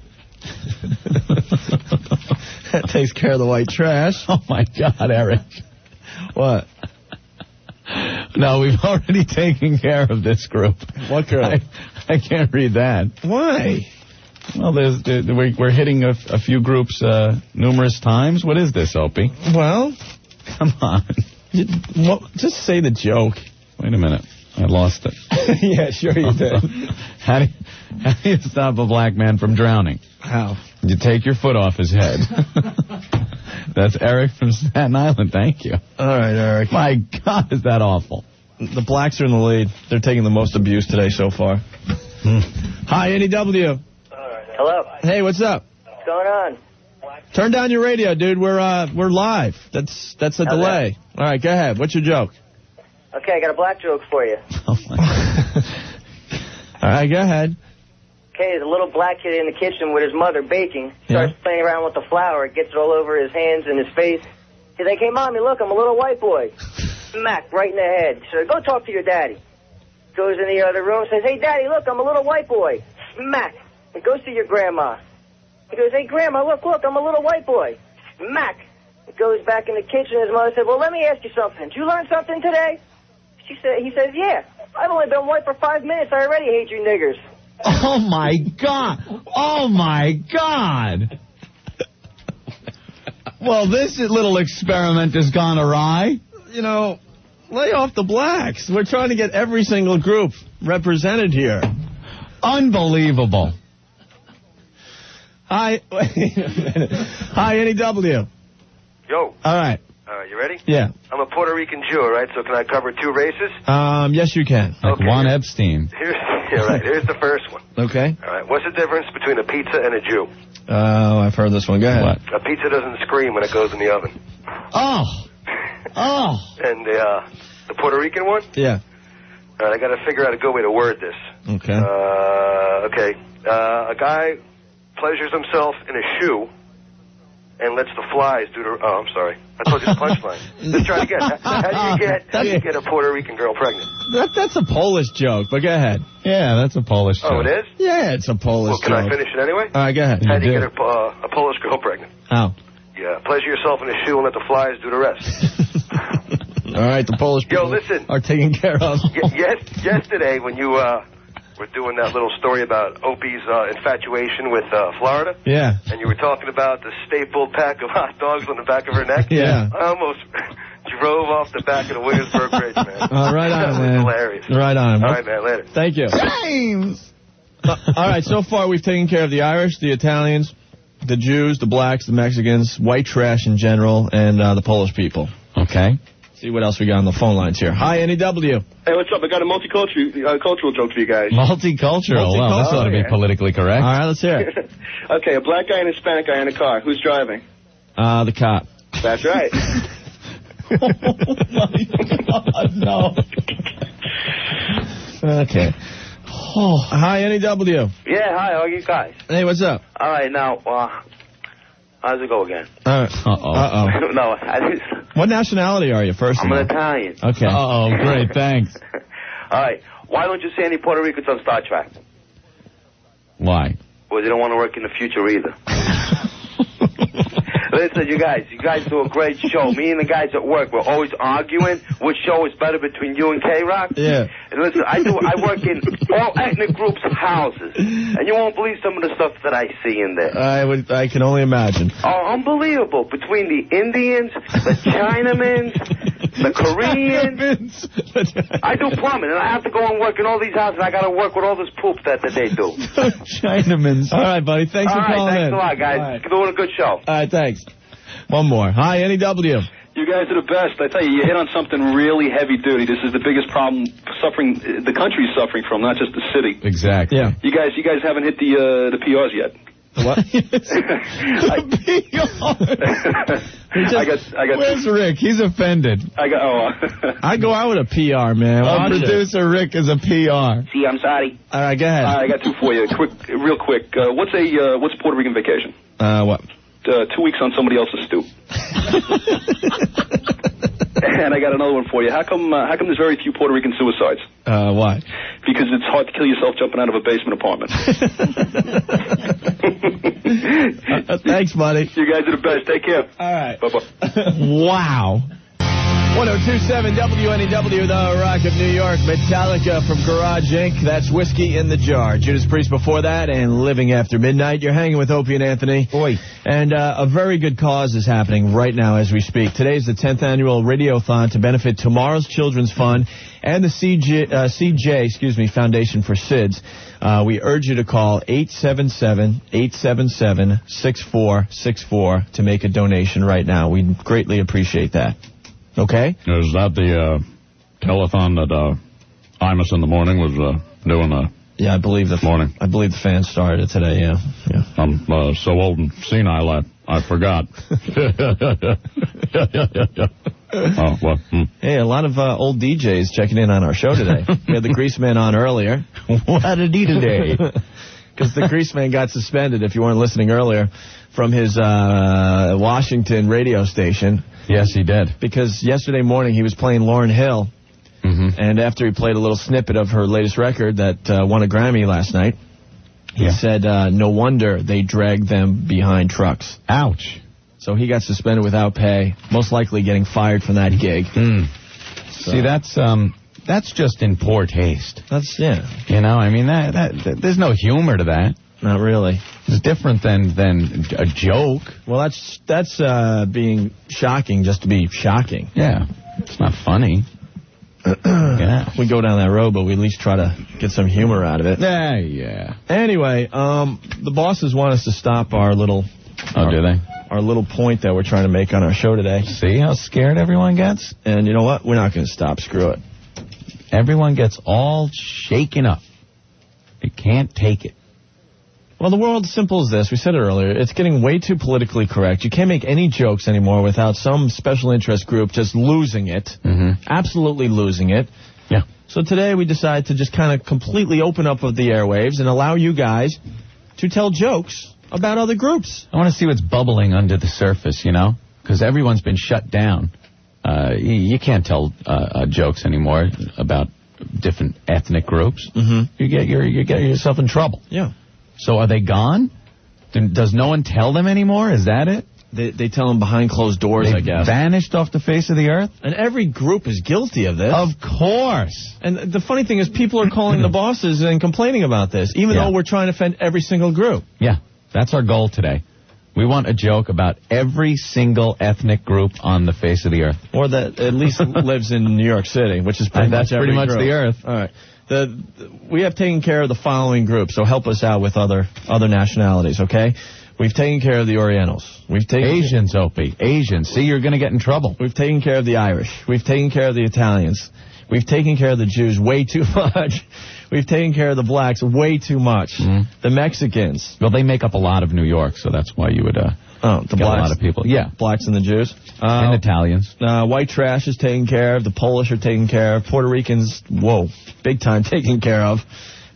That takes care of the white trash. Oh, my God, Eric. What? No, we've already taken care of this group. What girl? I can't read that. Why? Well, we're hitting a few groups numerous times. What is this, Opie? Well, come on. Just say the joke. Wait a minute. I lost it. Yeah, sure you did. How do you stop a black man from drowning? How? You take your foot off his head. That's Eric from Staten Island. Thank you. All right, Eric. My God, is that awful. The blacks are in the lead. They're taking the most abuse today so far. Hi, NEW. Hello. Hey, what's up? What's going on? Turn down your radio, dude. We're live. That's a delay. All right, go ahead. What's your joke? Okay, I got a black joke for you. Oh, my. All right, go ahead. Okay, there's a little black kid in the kitchen with his mother baking. Starts playing around with the flour. Gets it all over his hands and his face. He's like, hey, Mommy, look, I'm a little white boy. Smack, right in the head. She said, go talk to your daddy. Goes in the other room, says, hey, Daddy, look, I'm a little white boy. Smack. And goes to your grandma. He goes, hey, Grandma, look, I'm a little white boy. Smack. He goes back in the kitchen. His mother said, well, let me ask you something. Did you learn something today? He says, yeah. I've only been white for 5 minutes. I already hate you niggers. Oh, my God. Oh, my God. Well, this little experiment has gone awry. You know, lay off the blacks. We're trying to get every single group represented here. Unbelievable. Hi, NEW. Yo. All right. You ready? Yeah. I'm a Puerto Rican Jew, all right? So can I cover two races? Yes, you can. Like Juan Epstein. Here's the first one. Okay. All right. What's the difference between a pizza and a Jew? Oh, I've heard this one. Go ahead. What? A pizza doesn't scream when it goes in the oven. Oh. And the Puerto Rican one? Yeah. All right, I got to figure out a good way to word this. Okay. A guy pleasures himself in a shoe and lets the flies do the... Oh, I'm sorry. I told you the punchline. Let's try it again. How do you get a Puerto Rican girl pregnant? That's a Polish joke, but go ahead. Yeah, that's a Polish joke. Oh, it is? Yeah, it's a Polish joke. Well, can I finish it anyway? All right, go ahead. How do you get a Polish girl pregnant? How? Yeah, pleasure yourself in a shoe and let the flies do the rest. All right, the Polish people are taken care of. Yesterday, when you were doing that little story about Opie's infatuation with Florida, yeah, and you were talking about the stapled pack of hot dogs on the back of her neck, yeah, I almost drove off the back of the Williamsburg Bridge, man. Right on, that man. was hilarious. Right on. All right, man, later. Thank you. James! All right, so far we've taken care of the Irish, the Italians, the Jews, the blacks, the Mexicans, white trash in general, and the Polish people. Okay. See what else we got on the phone lines here. Hi, NEW. Hey, what's up? I got a multicultural joke for you guys. Multicultural? Well, this ought to be politically correct. All right, let's hear it. Okay, a black guy and a Hispanic guy in a car. Who's driving? The cop. That's right. Oh, my God, no. Okay. Oh. Hi, NEW. Yeah, hi, how are you guys? Hey, what's up? All right, now, how's it go again? Uh-oh. No, What nationality are you, first I'm of all? an Italian. Okay. Uh-oh, great, thanks. All right, why don't you see any Puerto Ricans on Star Trek? Why? Well, they don't want to work in the future either. Listen, you guys do a great show. Me and the guys at work, we're always arguing which show is better between you and K-Rock. Yeah. And listen, I work in all ethnic groups' houses, and you won't believe some of the stuff that I see in there. I can only imagine. Oh, unbelievable. Between the Indians, the Chinamans, the Koreans. I do plumbing, and I have to go and work in all these houses. I got to work with all this poop that they do. Chinamans. All right, buddy. Thanks for calling in. Thanks a lot, guys. Right. Doing a good show. All right, thanks. One more. Hi, NEW. You guys are the best. I tell you, you hit on something really heavy duty. This is the biggest problem the country's suffering from, not just the city. Exactly. Yeah. You guys haven't hit the PRs yet. What? Where's Rick? He's offended. I go out with a PR, man. Our producer Rick is a PR. See, I'm sorry. All right, go ahead. I got two for you. Real quick. What's Puerto Rican vacation? What? 2 weeks on somebody else's stoop. And I got another one for you. How come there's very few Puerto Rican suicides? Why? Because it's hard to kill yourself jumping out of a basement apartment. Thanks, buddy. You guys are the best. Take care. All right. Bye-bye. Wow. 1027 WNEW, the Rock of New York. Metallica from Garage Inc. That's Whiskey in the Jar. Judas Priest before that, and Living After Midnight. You're hanging with Opie and Anthony. Boy. And a very good cause is happening right now as we speak. Today's the 10th annual Radiothon to benefit Tomorrow's Children's Fund and the CJ Foundation for SIDS. We urge you to call 877-877-6464 to make a donation right now. We greatly appreciate that. Okay? Is that the telethon that Imus in the morning was doing? Yeah, I believe the morning. I believe the fans started it today. Yeah. I'm so old and senile I forgot. Oh, what? Hey, a lot of old DJs checking in on our show today. We had the Greaseman on earlier. What did he today? Because the Greaseman got suspended, if you weren't listening earlier, from his Washington radio station. Yes, he did. Because yesterday morning he was playing Lauryn Hill, and after he played a little snippet of her latest record that won a Grammy last night, he said, no wonder they dragged them behind trucks. Ouch. So he got suspended without pay, most likely getting fired from that gig. So. See, that's just in poor taste. You know, I mean, that there's no humor to that. Not really. It's different than a joke. Well, that's being shocking just to be shocking. Yeah. It's not funny. Yeah. We go down that road, but we at least try to get some humor out of it. Yeah. Anyway, the bosses want us to stop our little... do they? Our little point that we're trying to make on our show today. See how scared everyone gets? And you know what? We're not going to stop. Screw it. Everyone gets all shaken up. They can't take it. Well, the world's simple as this. We said it earlier. It's getting way too politically correct. You can't make any jokes anymore without some special interest group just losing it. Absolutely losing it. Yeah. So today we decided to just kind of completely open up of the airwaves and allow you guys to tell jokes about other groups. I want to see what's bubbling under the surface, you know? Because everyone's been shut down. You can't tell jokes anymore about different ethnic groups. You get yourself in trouble. Yeah. So are they gone? Does no one tell them anymore? Is that it? They tell them behind closed doors, I guess. Vanished off the face of the earth? And every group is guilty of this. Of course. And the funny thing is people are calling the bosses and complaining about this, even though we're trying to offend every single group. Yeah, that's our goal today. We want a joke about every single ethnic group on the face of the earth. Or that at least lives in New York City, which is pretty much every group. the earth. All right. We have taken care of the following groups, so help us out with other nationalities, okay? We've taken care of the Orientals. We've taken Asians, Opie. Asians. See, you're going to get in trouble. We've taken care of the Irish. We've taken care of the Italians. We've taken care of the Jews way too much. We've taken care of the blacks way too much. The Mexicans. Well, they make up a lot of New York, so that's why you would the get blacks, a lot of people. Yeah. Blacks and the Jews. And Italians. White trash is taken care of. The Polish are taken care of. Puerto Ricans, big time taken care of.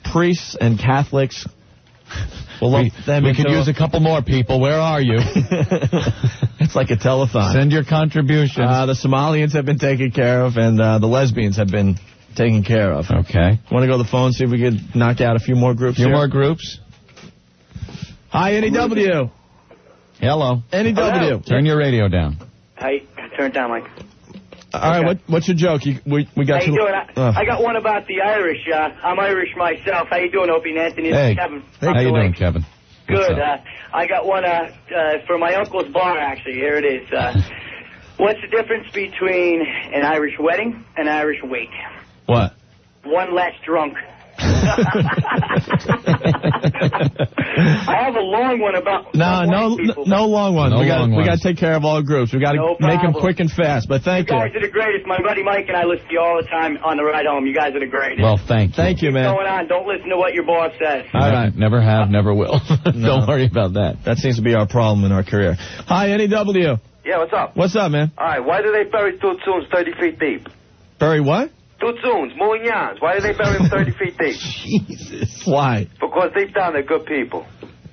priests and Catholics. We could use a couple more people. Where are you? It's like a telethon. Send your contributions. The Somalians have been taken care of, and the lesbians have been taken care of. Okay. Want to go to the phone, see if we could knock out a few more groups here? More groups. Hi, NEW. Hello. NEW. Hello. Turn your radio down. Hey, turn it down, Mike. All right, what's your joke? We got How you doing? I got one about the Irish. I'm Irish myself. How you doing, Opie and Anthony? Hey. Kevin. How you doing, Kevin? Good. I got one for my uncle's bar, actually. Here it is. What's the difference between an Irish wedding and an Irish wake? What? One less drunk. I have a long one about no long one. We got to take care of all groups. We got to make them quick and fast. But thank you. You guys are the greatest. My buddy Mike and I listen to you all the time on the ride home. You guys are the greatest. Well, thank you. Thank you, man. What's going on? Don't listen to what your boss says. All right. Never have, never will. Don't worry about that. That seems to be our problem in our career. Hi, NEW. Yeah, what's up? What's up, man? All right, why do they bury Tutsuns 30 feet deep? Bury what? Tutsuns, Moulignans. Why do they bury them 30 feet deep? Jesus. Why? Because deep down they're good people.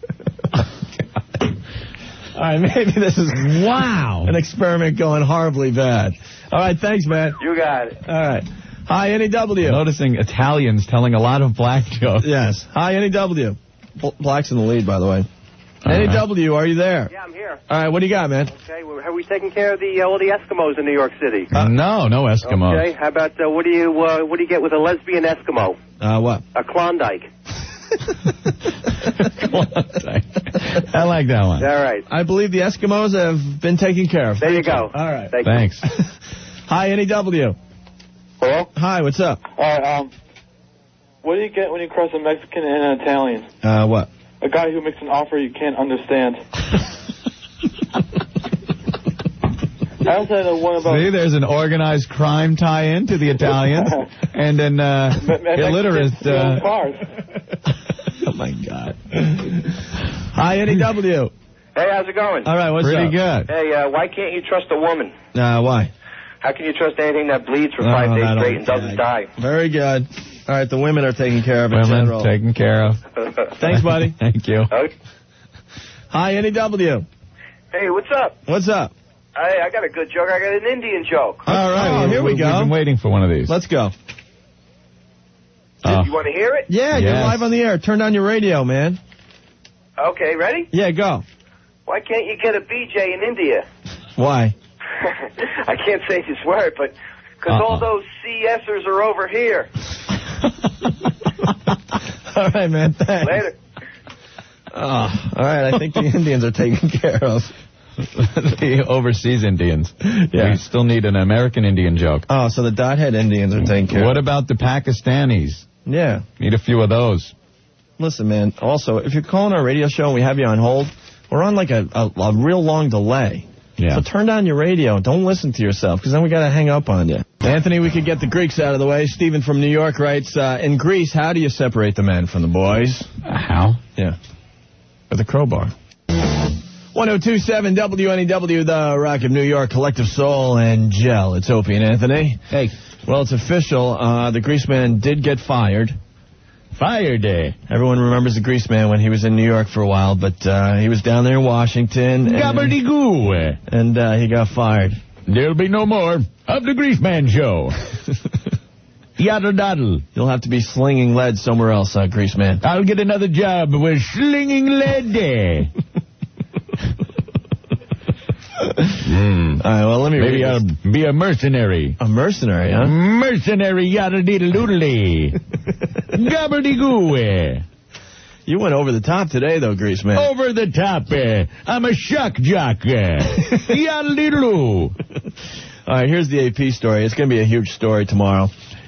All right, maybe this is an experiment going horribly bad. All right, thanks, man. You got it. All right. Hi, NEW. Noticing Italians telling a lot of black jokes. Yes. Hi, NEW. Black's in the lead, by the way. NEW, are you there? Yeah, I'm here. All right, what do you got, man? Okay, have we taken care of all the Eskimos in New York City? No Eskimos. Okay, how about what do you get with a lesbian Eskimo? What? A Klondike. I like that one. All right. I believe the Eskimos have been taken care of. There you go. All right. Thanks. Hi, NEW. Hello? Hi, what's up? All right, what do you get when you cross a Mexican and an Italian? What? A guy who makes an offer you can't understand. I also had one about... See, there's an organized crime tie-in to the Italians, and an illiterate... cars. Oh, my God. Hi, NEW. Hey, how's it going? All right, what's up? Pretty good. Hey, why can't you trust a woman? Why? How can you trust anything that bleeds for 5 days straight and doesn't die? Very good. All right, the women are taken care of in Women general. taken care of. Thanks, buddy. Thank you. Okay. Hi, NEW. Hey, what's up? What's up? I got a good joke. I got an Indian joke. All right, here we go. We've been waiting for one of these. Let's go. You want to hear it? Yeah, you're live on the air. Turn on your radio, man. Okay, ready? Yeah, go. Why can't you get a BJ in India? Why? I can't say this word, but because all those CSers are over here. All right, man. Thanks. Later. All right, I think the Indians are taken care of. The overseas Indians. Yeah. We still need an American Indian joke. Oh, so the Dothead Indians are taken care of. What about the Pakistanis? Yeah. Need a few of those. Listen, man, also, if you're calling our radio show and we have you on hold, we're on like a real long delay. Yeah. So turn down your radio and don't listen to yourself, because then we got to hang up on you. Anthony, we could get the Greeks out of the way. Stephen from New York writes, in Greece, how do you separate the men from the boys? How? Yeah. With a crowbar. 1027 WNEW, the Rock of New York, Collective Soul and Gel. It's Opie and Anthony. Hey. Well, it's official. The Grease Man did get fired. Fired. Everyone remembers the Grease Man when he was in New York for a while, but he was down there in Washington. Gobbledygoo. And he got fired. There'll be no more of the Grease Man show. Yaddle daddle. You'll have to be slinging lead somewhere else, Grease Man. I'll get another job with slinging lead. All right, well, let me Maybe I'll be a mercenary. A mercenary, huh? Mercenary yaddle-deedle-doodly. Gobbledygoo. You went over the top today, though, Grease Man. Over the top. I'm a shock jock. Yaddle-deedle-doo. All right, here's the AP story. It's going to be a huge story tomorrow.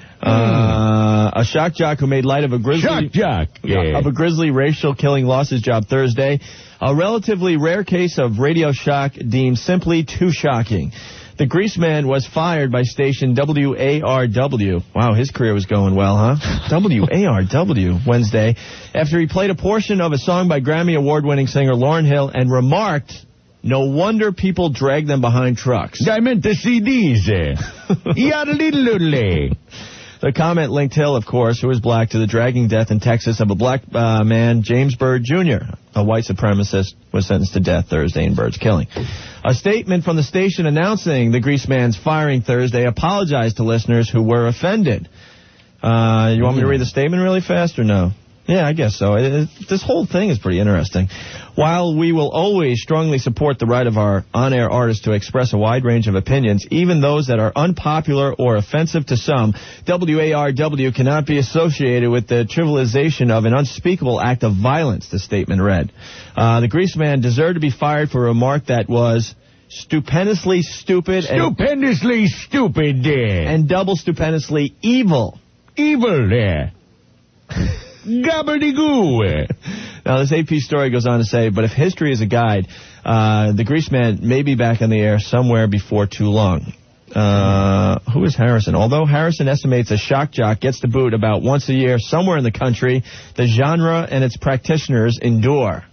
A shock jock who made light of a grizzly racial killing lost his job Thursday. A relatively rare case of radio shock deemed simply too shocking. The Grease Man was fired by station WARW. Wow, his career was going well, huh? WARW Wednesday after he played a portion of a song by Grammy Award-winning singer Lauryn Hill and remarked, "No wonder people drag them behind trucks." I meant the CDs. Yaddle-deedle-doodly. The comment linked Hill, of course, who is black, to the dragging death in Texas of a black man, James Byrd Jr., a white supremacist, was sentenced to death Thursday in Byrd's killing. A statement from the station announcing the Greaseman's firing Thursday apologized to listeners who were offended. You want me to read the statement really fast or no? Yeah, I guess so. This whole thing is pretty interesting. While we will always strongly support the right of our on-air artists to express a wide range of opinions, even those that are unpopular or offensive to some, WARW cannot be associated with the trivialization of an unspeakable act of violence, the statement read. The Greaseman deserved to be fired for a remark that was stupendously stupid. Stupendously stupid. And double stupendously evil. Evil there. Gobbledygoo. Now, this AP story goes on to say, but if history is a guide, the Greaseman may be back on the air somewhere before too long. Who is Harrison? Although Harrison estimates a shock jock gets the boot about once a year somewhere in the country, the genre and its practitioners endure.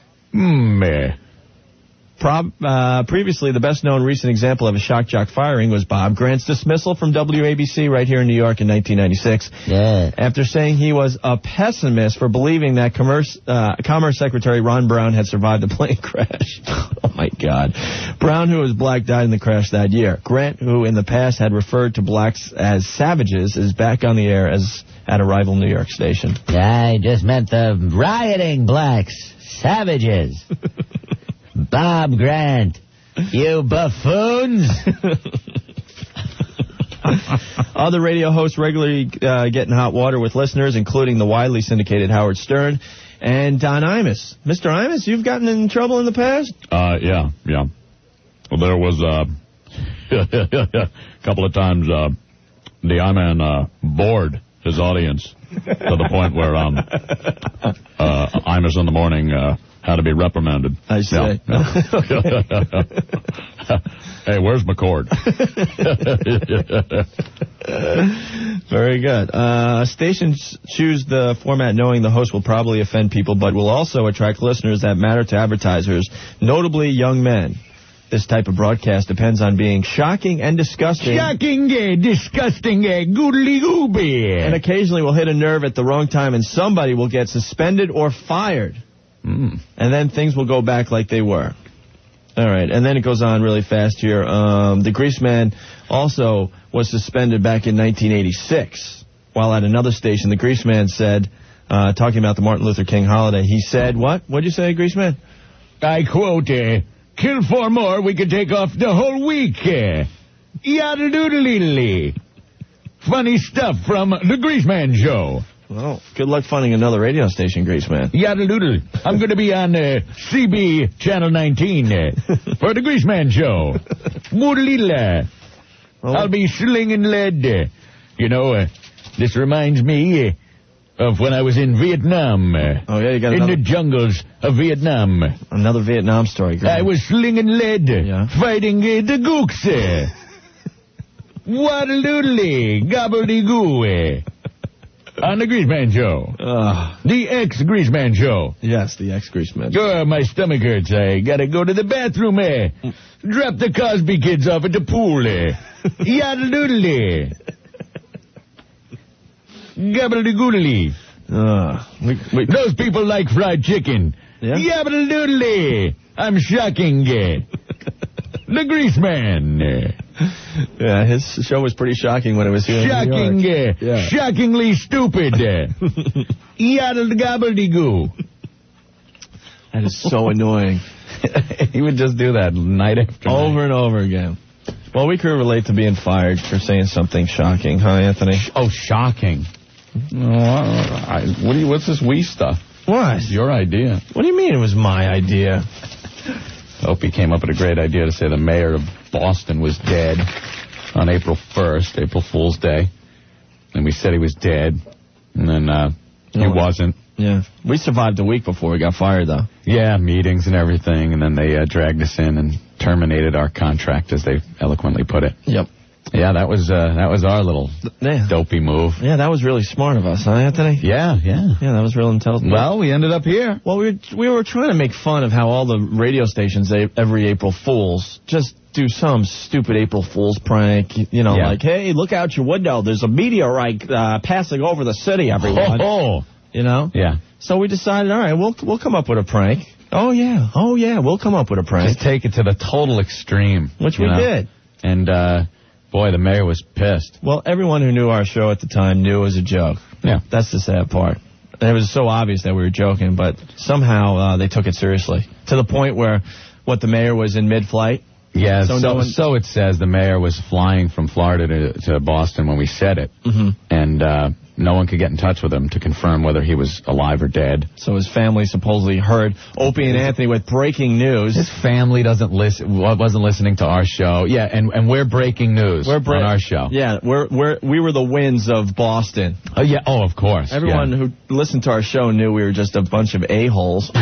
Previously, the best-known recent example of a shock jock firing was Bob Grant's dismissal from WABC right here in New York in 1996. Yeah. After saying he was a pessimist for believing that Commerce Secretary Ron Brown had survived the plane crash. Oh, my God. Brown, who was black, died in the crash that year. Grant, who in the past had referred to blacks as savages, is back on the air at a rival New York station. I just meant the rioting blacks. Savages. Bob Grant, you buffoons. Other radio hosts regularly get in hot water with listeners, including the widely syndicated Howard Stern and Don Imus. Mr. Imus, you've gotten in trouble in the past? Yeah. Well, there was a couple of times the I-Man bored his audience to the point where Imus in the morning had to be reprimanded. I see. Yeah. Hey, where's McCord? Very good. Stations choose the format knowing the host will probably offend people, but will also attract listeners that matter to advertisers, notably young men. This type of broadcast depends on being shocking and disgusting. Shocking, disgusting, goodly-gooby. And occasionally will hit a nerve at the wrong time, and somebody will get suspended or fired. And then things will go back like they were. All right, and then it goes on really fast here. The Greaseman also was suspended back in 1986. While at another station, the Greaseman said, talking about the Martin Luther King holiday, he said, what? What'd you say, Greaseman? I quote, kill 4 more, we could take off the whole week. Yaddle-doodle-leedle. Funny stuff from the Greaseman Show. Well, good luck finding another radio station, Greaseman. Yaddle-doodle. I'm going to be on CB Channel 19 for the Greaseman Show. Woodlila. I'll be slinging lead. You know, this reminds me of when I was in Vietnam. Oh, yeah, you got in the jungles of Vietnam. Another Vietnam story. Great. I was slinging lead, fighting the gooks. Waddle-doodly, gobbledygoo. On the Greaseman Show. The ex-Greaseman Show. Yes, the ex-Greaseman. Oh, my stomach hurts. I gotta go to the bathroom. Drop the Cosby kids off at the pool. Yaddle-doodly. Gobbledygoodly. Those people like fried chicken. Yeah? Yabbledoodly. I'm shocking. The Greaseman. Yeah, his show was pretty shocking when it was here in New York. Yeah. Shockingly stupid. Yaddle gobbledygoo. That is so annoying. He would just do that night after night. Over and over again. Well, we could relate to being fired for saying something shocking, huh, Anthony? Oh, shocking. What's this we stuff? What? It's your idea. What do you mean it was my idea? Opie came up with a great idea to say the mayor of Boston was dead on April 1st, April Fool's Day. And we said he was dead. And then he wasn't. Yeah. We survived a week before we got fired, though. Yeah, meetings and everything. And then they dragged us in and terminated our contract, as they eloquently put it. Yep. Yeah, that was our little dopey move. Yeah, that was really smart of us, huh, Anthony? Yeah. Yeah, that was real intelligent. Well, we ended up here. Well, we were trying to make fun of how all the radio stations, every April Fool's, just do some stupid April Fool's prank. You know, like, hey, look out your window. There's a meteorite passing over the city, everyone. Oh. You know? Yeah. So we decided, all right, we'll come up with a prank. Oh, yeah, we'll come up with a prank. Just take it to the total extreme. Which we did. And, boy, the mayor was pissed. Well, everyone who knew our show at the time knew it was a joke. Yeah. That's the sad part. And it was so obvious that we were joking, but somehow they took it seriously. To the point where, the mayor was in mid-flight? Yeah, so it says the mayor was flying from Florida to Boston when we said it. Mm-hmm. And no one could get in touch with him to confirm whether he was alive or dead. So his family supposedly heard Opie and Anthony with breaking news. His family wasn't listening to our show. Yeah, and we're breaking news on our show. Yeah, we were the winds of Boston. Oh, yeah. Oh, of course. Everyone who listened to our show knew we were just a bunch of a-holes.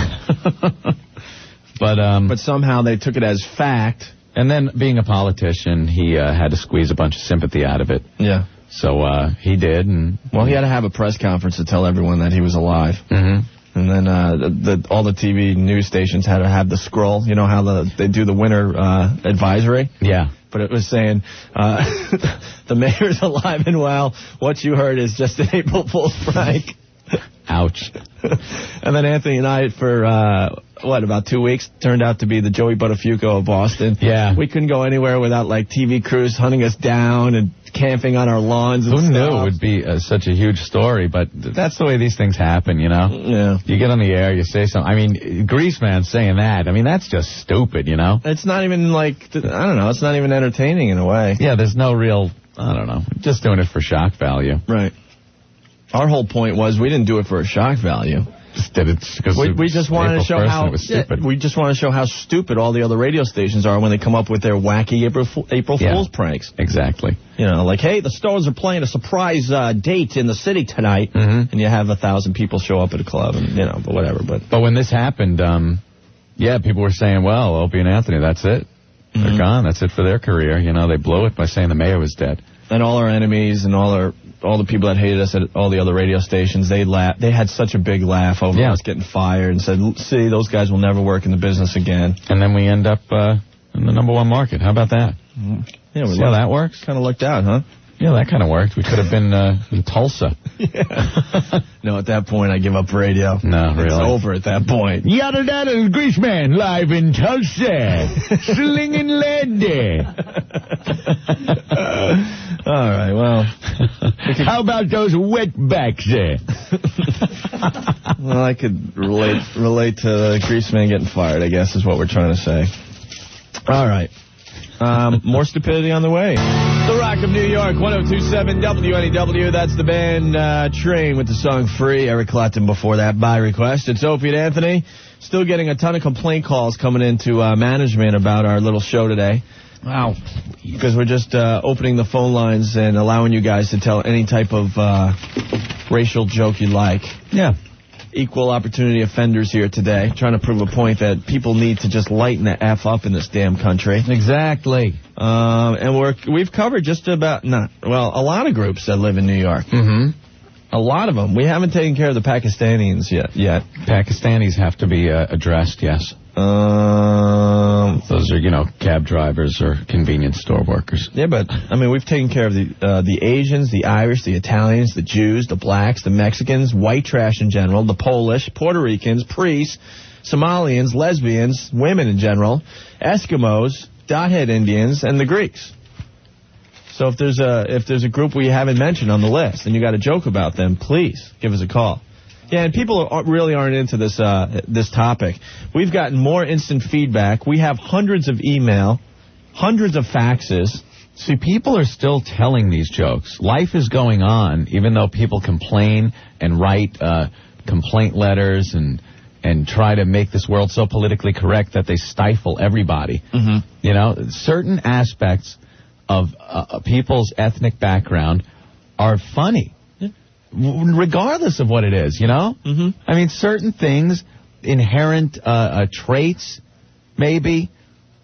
But somehow they took it as fact. And then, being a politician, he had to squeeze a bunch of sympathy out of it. Yeah. So he did. And he had to have a press conference to tell everyone that he was alive. Mm-hmm. And then all the TV news stations had to have the scroll. You know how they do the winter advisory? Yeah. But it was saying, the mayor's alive and well. What you heard is just an April Fool's prank. Ouch. And then Anthony and I, for, about 2 weeks, turned out to be the Joey Buttafuoco of Boston. Yeah. We couldn't go anywhere without, TV crews hunting us down and camping on our lawns and Who stuff. knew it would be such a huge story, but that's the way these things happen, you know? Yeah. You get on the air, you say something. I mean, Greaseman saying that, that's just stupid, you know? It's not even, I don't know, it's not even entertaining in a way. Yeah, there's no real, I don't know, just doing it for shock value. Right. Our whole point was we didn't do it for a shock value. Just did it because we just wanted to show how stupid. We just want to show how stupid all the other radio stations are when they come up with their wacky April Fool's pranks. Exactly. You know, like, hey, the Stones are playing a surprise date in the city tonight, and you have 1,000 people show up at a club, and but whatever. But when this happened, people were saying, well, Opie and Anthony, that's it. They're gone. That's it for their career. They blew it by saying the mayor was dead. And all our enemies and all the people that hated us at all the other radio stations, they laughed. They had such a big laugh over us getting fired and said, see, those guys will never work in the business again. And then we end up in the #1 market. How about that? Yeah, see how that works? Kind of lucked out, huh? Yeah, that kind of worked. We could have been in Tulsa. No, at that point, I give up radio. No, really. It's over at that point. Yada Yada Greaseman live in Tulsa. Slinging lead. All right, well. How about those wetbacks there? Well, I could relate to the Greaseman getting fired, I guess, is what we're trying to say. All right. More stupidity on the way. The Rock of New York, 102.7 WNEW. That's the band Train with the song Free. Eric Clapton before that by request. It's Opie and Anthony. Still getting a ton of complaint calls coming into management about our little show today. Wow. Because we're just opening the phone lines and allowing you guys to tell any type of racial joke you like. Yeah. Equal opportunity offenders here today, trying to prove a point that people need to just lighten the F up in this damn country. Exactly. And we've covered just about, a lot of groups that live in New York. Mm-hmm. A lot of them. We haven't taken care of the Pakistanis yet. Pakistanis have to be addressed, yes. Those are, cab drivers or convenience store workers. Yeah, but, we've taken care of the Asians, the Irish, the Italians, the Jews, the blacks, the Mexicans, white trash in general, the Polish, Puerto Ricans, priests, Somalians, lesbians, women in general, Eskimos, Dothead Indians, and the Greeks. So if there's a group we haven't mentioned on the list and you got a joke about them, please give us a call. Yeah, and people really aren't into this topic. We've gotten more instant feedback. We have hundreds of email, hundreds of faxes. See, people are still telling these jokes. Life is going on, even though people complain and write complaint letters and try to make this world so politically correct that they stifle everybody. Mm-hmm. Certain aspects of people's ethnic background are funny. Regardless of what it is, Mm-hmm. Certain things, inherent traits, maybe,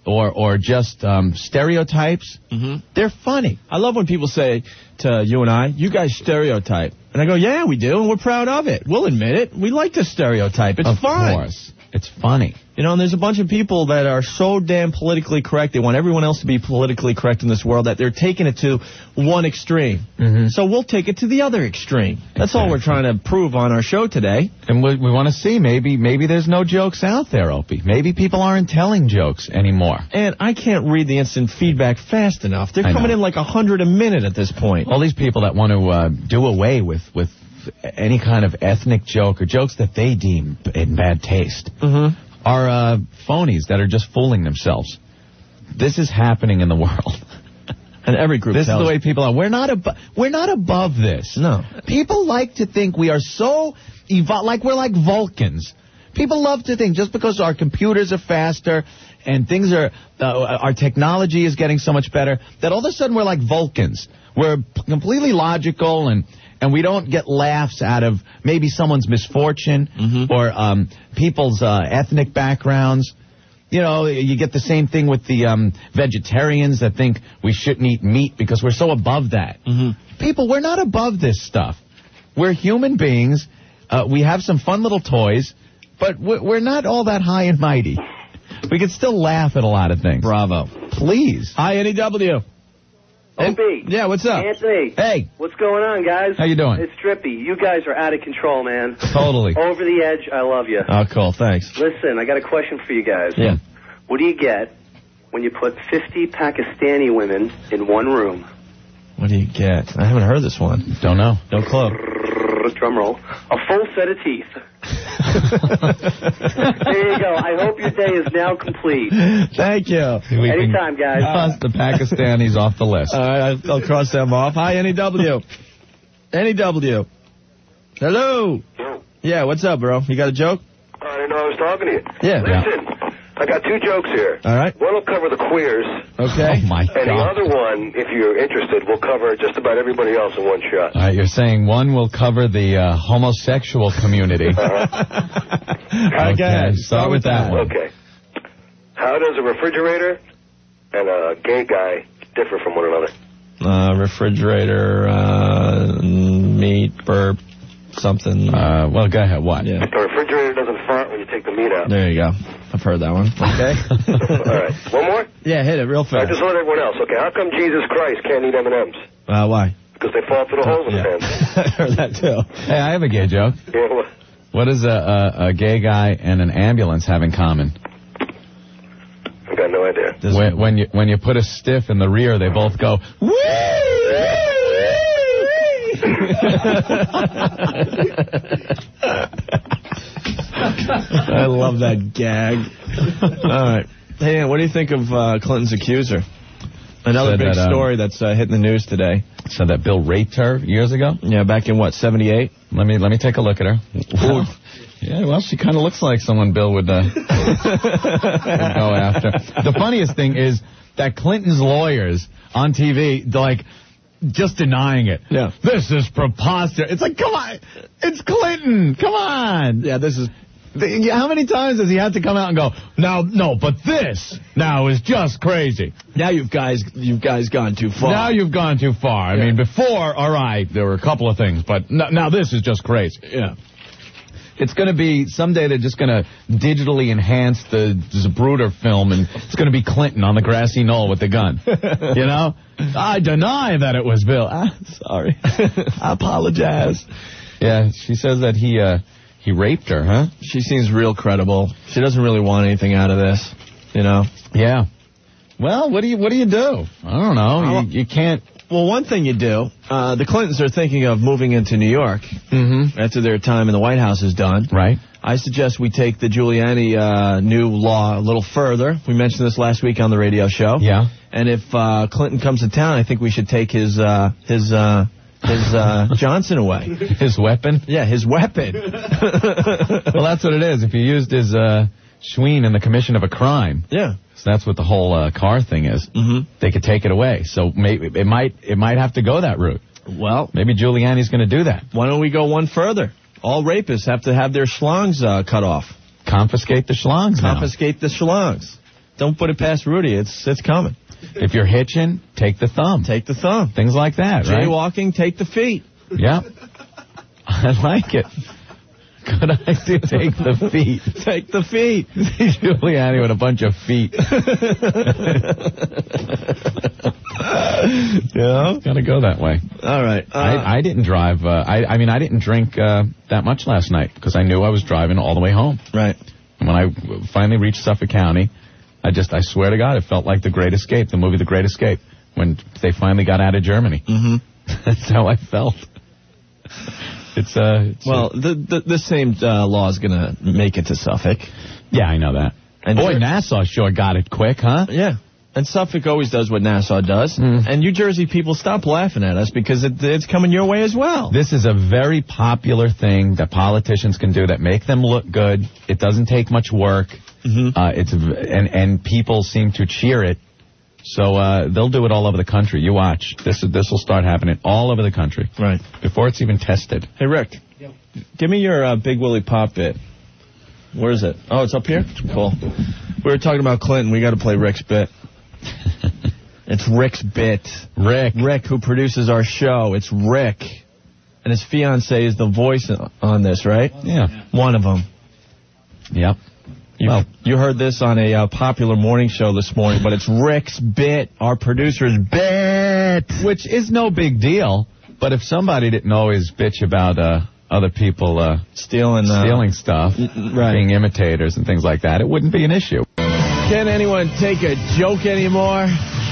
or just stereotypes, they're funny. I love when people say to you and I, you guys stereotype. And I go, yeah, we do, and we're proud of it. We'll admit it. We like to stereotype. It's fun. Of course. It's funny. You know, and there's a bunch of people that are so damn politically correct. They want everyone else to be politically correct in this world that they're taking it to one extreme. So we'll take it to the other extreme. That's all we're trying to prove on our show today. And we want to see, maybe there's no jokes out there, Opie. Maybe people aren't telling jokes anymore. And I can't read the instant feedback fast enough. They're coming in like 100 a minute at this point. All these people that want to do away with any kind of ethnic joke or jokes that they deem in bad taste are phonies that are just fooling themselves. This is happening in the world. And every group This is the way people are. We're not above this. No. People like to think we are so like we're like Vulcans. People love to think just because our computers are faster and things are our technology is getting so much better that all of a sudden we're like Vulcans. We're completely logical and we don't get laughs out of maybe someone's misfortune or people's ethnic backgrounds. You know, you get the same thing with the vegetarians that think we shouldn't eat meat because we're so above that. People, we're not above this stuff. We're human beings. We have some fun little toys, but we're not all that high and mighty. We can still laugh at a lot of things. Bravo. Please. Hi, NEW. Opie. Yeah, what's up? Anthony. Hey. What's going on, guys? How you doing? It's Drippy. You guys are out of control, man. Totally. Over the edge. I love you. Oh, cool. Thanks. Listen, I got a question for you guys. Yeah. What do you get when you put 50 Pakistani women in one room? What do you get? I haven't heard this one. Don't know. No clue. Drum roll. A full set of teeth. There you go. I hope your day is now complete. Thank you. Anytime, guys. Cross the Pakistanis off the list. All right, I'll cross them off. Hi, NEW. NEW. Hello. Yeah, what's up, bro? You got a joke? I didn't know I was talking to you. Yeah. Listen, I got two jokes here. All right. One will cover the queers. Okay. Oh, my God. And the other one, if you're interested, will cover just about everybody else in one shot. All right, you're saying one will cover the homosexual community. Okay, start with that one. Okay. How does a refrigerator and a gay guy differ from one another? Refrigerator, meat, burp, something. Well, go ahead. What? Yeah. The refrigerator doesn't fart when you take the meat out. There you go. I've heard that one. Okay. All right. One more? Yeah, hit it real I fast. just want everyone else. Okay, how come Jesus Christ can't eat M&Ms? Why? Because they fall through the holes in his hands. I heard that too. Hey, I have a gay joke. Yeah, what? What does a gay guy and an ambulance have in common? I got no idea. When you put a stiff in the rear, they both go, wee! I love that gag. All right. Hey, what do you think of Clinton's accuser? Another big story that's hitting the news today. Said that Bill raped her years ago? Yeah, back in, 78? Let me take a look at her. Wow. Yeah, well, she kind of looks like someone Bill would go after. The funniest thing is that Clinton's lawyers on TV, they're like, just denying it. Yeah. This is preposterous. It's like, come on. It's Clinton. Come on. Yeah, this is... How many times has he had to come out and go, no, but this now is just crazy. Now you've guys gone too far. Now you've gone too far. I mean, before, all right, there were a couple of things, but now this is just crazy. Yeah. It's going to be, someday they're just going to digitally enhance the Zapruder film, and it's going to be Clinton on the grassy knoll with the gun. You know? I deny that it was Bill. Sorry. I apologize. Yeah, she says that he raped her, huh? She seems real credible. She doesn't really want anything out of this, you know? Yeah. Well, what do you do? I don't know. You can't... Well, one thing you do, the Clintons are thinking of moving into New York after their time in the White House is done. Right. I suggest we take the Giuliani new law a little further. We mentioned this last week on the radio show. Yeah. And if Clinton comes to town, I think we should take his Johnson away. His weapon? Yeah, his weapon. Well, that's what it is. If you used his Schween in the commission of a crime. Yeah. So that's what the whole car thing is. They could take it away. So maybe it might have to go that route. Well, maybe Giuliani's going to do that. Why don't we go one further? All rapists have to have their schlongs cut off. Confiscate the schlongs now. Confiscate the schlongs. Don't put it past Rudy. It's coming. If you're hitching, take the thumb. Take the thumb. Things like that, right? Jaywalking, take the feet. Yeah. I like it. Good idea. Take the feet. Take the feet. Giuliani with a bunch of feet. Yeah. Gotta go that way. All right. I didn't drive. I didn't drink that much last night because I knew I was driving all the way home. Right. And when I finally reached Suffolk County, I swear to God, it felt like The Great Escape, the movie The Great Escape, when they finally got out of Germany. Mm-hmm. That's how I felt. The same law is going to make it to Suffolk. Yeah, I know that. And boy, Nassau sure got it quick, huh? Yeah. And Suffolk always does what Nassau does. And New Jersey people, stop laughing at us because it's coming your way as well. This is a very popular thing that politicians can do that make them look good. It doesn't take much work. And people seem to cheer it. So they'll do it all over the country. You watch. This will start happening all over the country. Right. Before it's even tested. Hey, Rick. Yep. Give me your Big Willie Pop bit. Where is it? Oh, it's up here? Cool. We were talking about Clinton. We got to play Rick's bit. It's Rick's bit. Rick, who produces our show. It's Rick. And his fiancée is the voice on this, right? Yeah. One of them. Yep. You heard this on a popular morning show this morning, but it's Rick's bit, our producer's bit. Which is no big deal, but if somebody didn't always bitch about other people stealing stuff, being imitators and things like that, it wouldn't be an issue. Can't anyone take a joke anymore?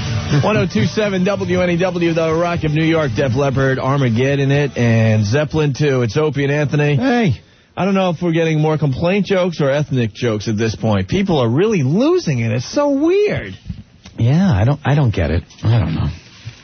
1027 WNEW, The Rock of New York, Def Leppard, Armageddon it, and Zeppelin 2. It's Opie and Anthony. Hey. I don't know if we're getting more complaint jokes or ethnic jokes at this point. People are really losing it. It's so weird. Yeah, I don't get it. I don't know.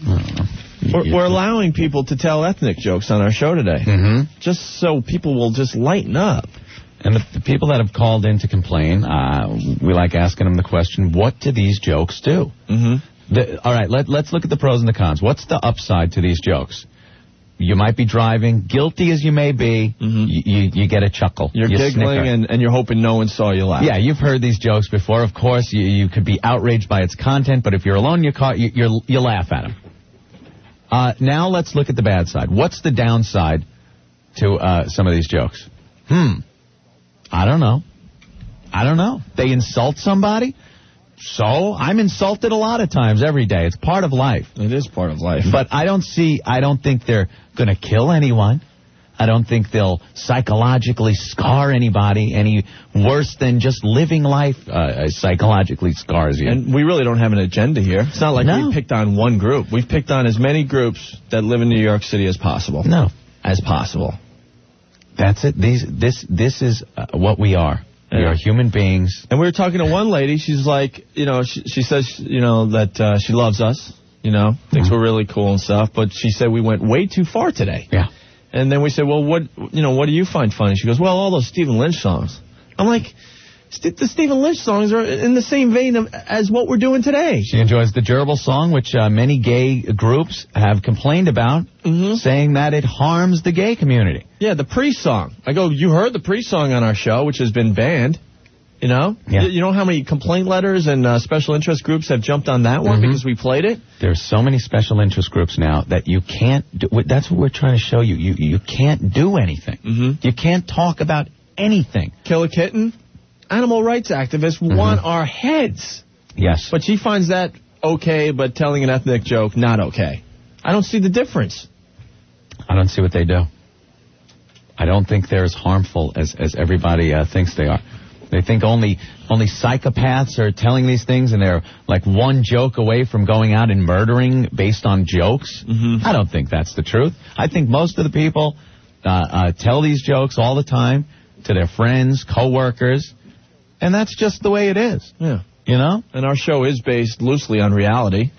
We're allowing people to tell ethnic jokes on our show today. Just so people will just lighten up. And the people that have called in to complain, we like asking them the question, what do these jokes do? All right, let's look at the pros and the cons. What's the upside to these jokes? You might be driving, guilty as you may be, you get a chuckle. You're giggling and you're hoping no one saw you laugh. Yeah, you've heard these jokes before. Of course, you could be outraged by its content, but if you're alone in your car, you laugh at them. Now let's look at the bad side. What's the downside to some of these jokes? I don't know. They insult somebody? So, I'm insulted a lot of times every day. It's part of life. It is part of life. But I don't think they're going to kill anyone. I don't think they'll psychologically scar anybody any worse than just living life psychologically scars you. And we really don't have an agenda here. It's not like we picked on one group. We've picked on as many groups that live in New York City as possible. As possible. That's it. This is what we are. We are human beings. And we were talking to one lady. She's like, she says, that she loves us, thinks we're really cool and stuff. But she said we went way too far today. Yeah. And then we said, well, what do you find funny? She goes, well, all those Stephen Lynch songs. I'm like, the Stephen Lynch songs are in the same vein as what we're doing today. She enjoys the gerbil song, which many gay groups have complained about, saying that it harms the gay community. Yeah, the Priest song. I go, you heard the Priest song on our show, which has been banned. Yeah. You know how many complaint letters and special interest groups have jumped on that one because we played it? There's so many special interest groups now that you can't do. That's what we're trying to show you. You can't do anything. You can't talk about anything. Kill a kitten? Animal rights activists want our heads. Yes. But she finds that okay, but telling an ethnic joke, not okay. I don't see the difference. I don't see what they do. I don't think they're as harmful as everybody thinks they are. They think only psychopaths are telling these things, and they're like one joke away from going out and murdering based on jokes. I don't think that's the truth. I think most of the people tell these jokes all the time to their friends, coworkers, and that's just the way it is. Yeah. And our show is based loosely on reality.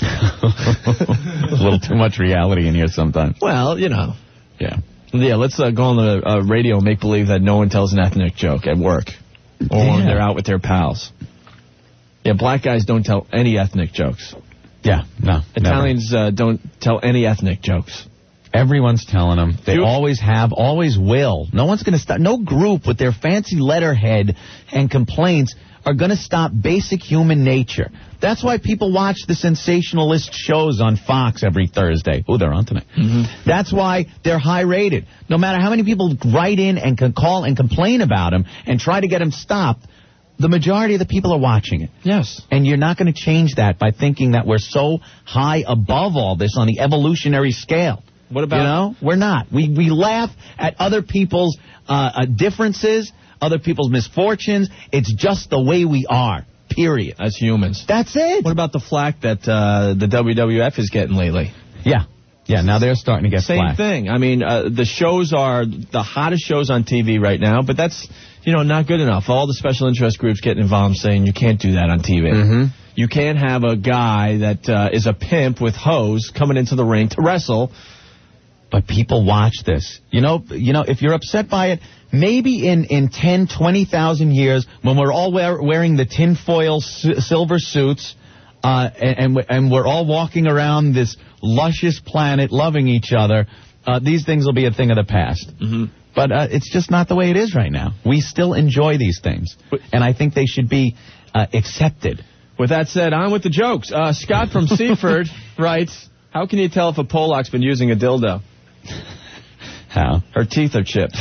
A little too much reality in here sometimes. Well, Yeah. Yeah, let's go on the radio and make believe that no one tells an ethnic joke at work or when they're out with their pals. Yeah, black guys don't tell any ethnic jokes. Yeah, no. Italians don't tell any ethnic jokes. Everyone's telling them. They always have, always will. No one's going to stop. No group with their fancy letterhead and complaints are going to stop basic human nature. That's why people watch the sensationalist shows on Fox every Thursday. Oh, they're on tonight. That's why they're high rated. No matter how many people write in and can call and complain about them and try to get them stopped, the majority of the people are watching it. Yes. And you're not going to change that by thinking that we're so high above all this on the evolutionary scale. What about... You know? We're not. We laugh at other people's differences, other people's misfortunes. It's just the way we are, period. As humans. That's it. What about the flack that the WWF is getting lately? Yeah. Yeah, now they're starting to get flack. Same thing. I mean, the shows are the hottest shows on TV right now, but that's, not good enough. All the special interest groups getting involved saying you can't do that on TV. You can't have a guy that is a pimp with hose coming into the ring to wrestle. But people watch this. If you're upset by it, maybe in 10, 20,000 years, when we're all wearing the tinfoil silver suits, and we're all walking around this luscious planet loving each other, these things will be a thing of the past. But it's just not the way it is right now. We still enjoy these things, and I think they should be accepted. With that said, on with the jokes. Scott from Seaford writes, how can you tell if a Pollock's been using a dildo? How? Her teeth are chipped.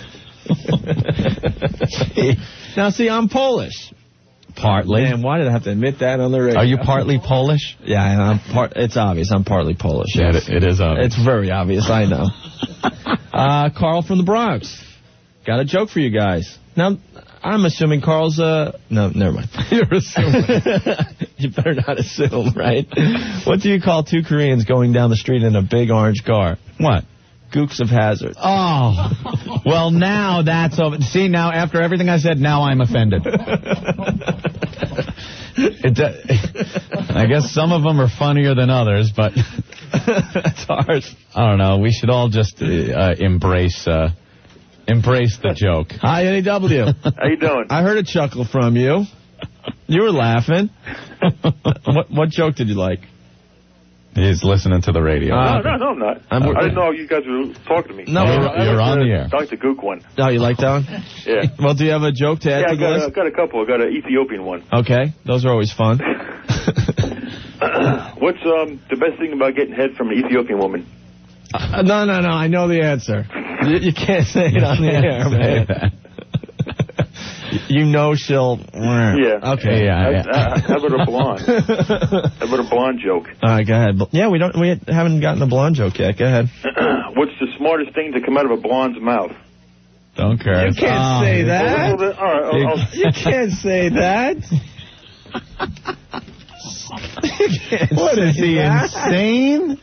Now, see, I'm Polish. Partly. Man, why did I have to admit that on the radio? Are you partly Polish? Yeah, it's obvious. I'm partly Polish. Yeah, it is obvious. It's very obvious, I know. Carl from the Bronx. Got a joke for you guys. Now, I'm assuming Carl's, no, never mind. You're assuming. You better not assume, right? What do you call two Koreans going down the street in a big orange car? What? Gooks of Hazard. Oh. Well, now that's over. See, now, after everything I said, now I'm offended. I guess some of them are funnier than others, but... That's hard. I don't know. We should all just embrace the joke. Hi, NEW. How you doing? I heard a chuckle from you. You were laughing. What joke did you like? He's listening to the radio. No, I'm not. I didn't know you guys were talking to me. No, you're on the air. Dr. Gook one. Oh, you like that one? Yeah. Well, do you have a joke to add to the list? I've got a couple. I've got an Ethiopian one. Okay. Those are always fun. What's the best thing about getting head from an Ethiopian woman? No. I know the answer. You can't say it on the air, man. You know she'll... Yeah. Okay. Yeah. How about a blonde? How about a blonde joke? All right, go ahead. Yeah, we haven't gotten a blonde joke yet. Go ahead. What's the smartest thing to come out of a blonde's mouth? Don't care. You can't say that. All right, you can't say that. What is he, insane?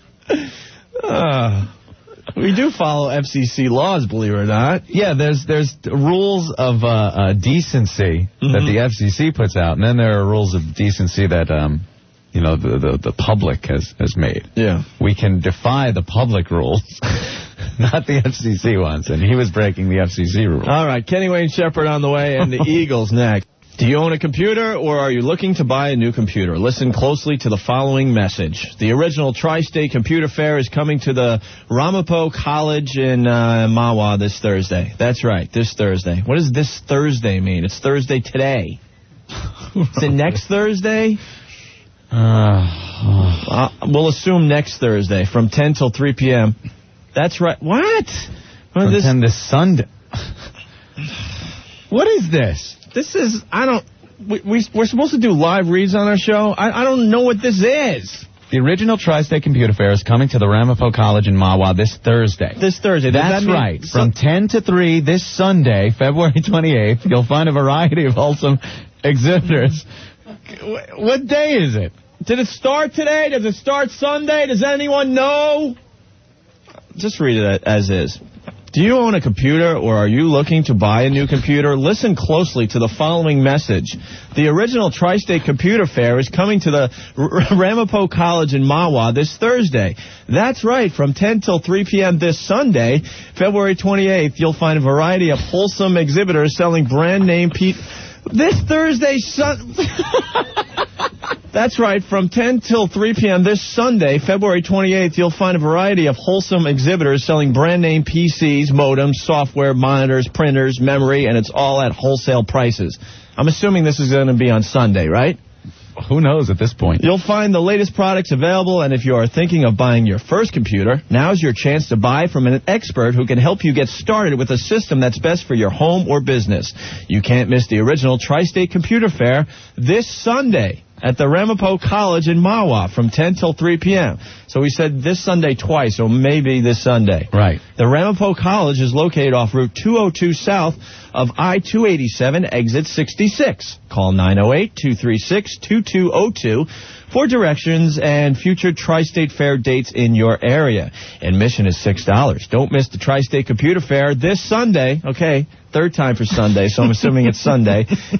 We do follow FCC laws, believe it or not. Yeah, there's rules of decency that the FCC puts out, and then there are rules of decency that the public has made. Yeah, we can defy the public rules, not the FCC ones, and he was breaking the FCC rules. All right, Kenny Wayne Shepherd on the way, and the Eagles next. Do you own a computer, or are you looking to buy a new computer? Listen closely to the following message. The original Tri-State Computer Fair is coming to the Ramapo College in Mahwah this Thursday. That's right, this Thursday. What does this Thursday mean? It's Thursday today. Is it next Thursday? We'll assume next Thursday from 10 till 3 p.m. That's right. What? From 10 to Sunday. What is this? This is, we're supposed to do live reads on our show. I don't know what this is. The original Tri-State Computer Fair is coming to the Ramapo College in Mahwah this Thursday. This Thursday. That's right. From 10 to 3 this Sunday, February 28th, you'll find a variety of wholesome exhibitors. What day is it? Did it start today? Does it start Sunday? Does anyone know? Just read it as is. Do you own a computer, or are you looking to buy a new computer? Listen closely to the following message. The original Tri-State Computer Fair is coming to the Ramapo College in Mahwah this Thursday. That's right, from 10 till 3 p.m. this Sunday, February 28th, you'll find a variety of wholesome exhibitors selling brand name This Thursday, That's right. From 10 till 3 p.m. this Sunday, February 28th, you'll find a variety of wholesome exhibitors selling brand-name PCs, modems, software, monitors, printers, memory, and it's all at wholesale prices. I'm assuming this is going to be on Sunday, right? Who knows at this point? You'll find the latest products available, and if you are thinking of buying your first computer, now's your chance to buy from an expert who can help you get started with a system that's best for your home or business. You can't miss the original Tri-State Computer Fair this Sunday at the Ramapo College in Mahwah from 10 till 3 p.m. So we said this Sunday twice, so maybe this Sunday. Right. The Ramapo College is located off Route 202 south of I-287, exit 66. Call 908-236-2202 for directions and future Tri-State Fair dates in your area. Admission is $6. Don't miss the Tri-State Computer Fair this Sunday. Okay, third time for Sunday, so I'm assuming it's Sunday.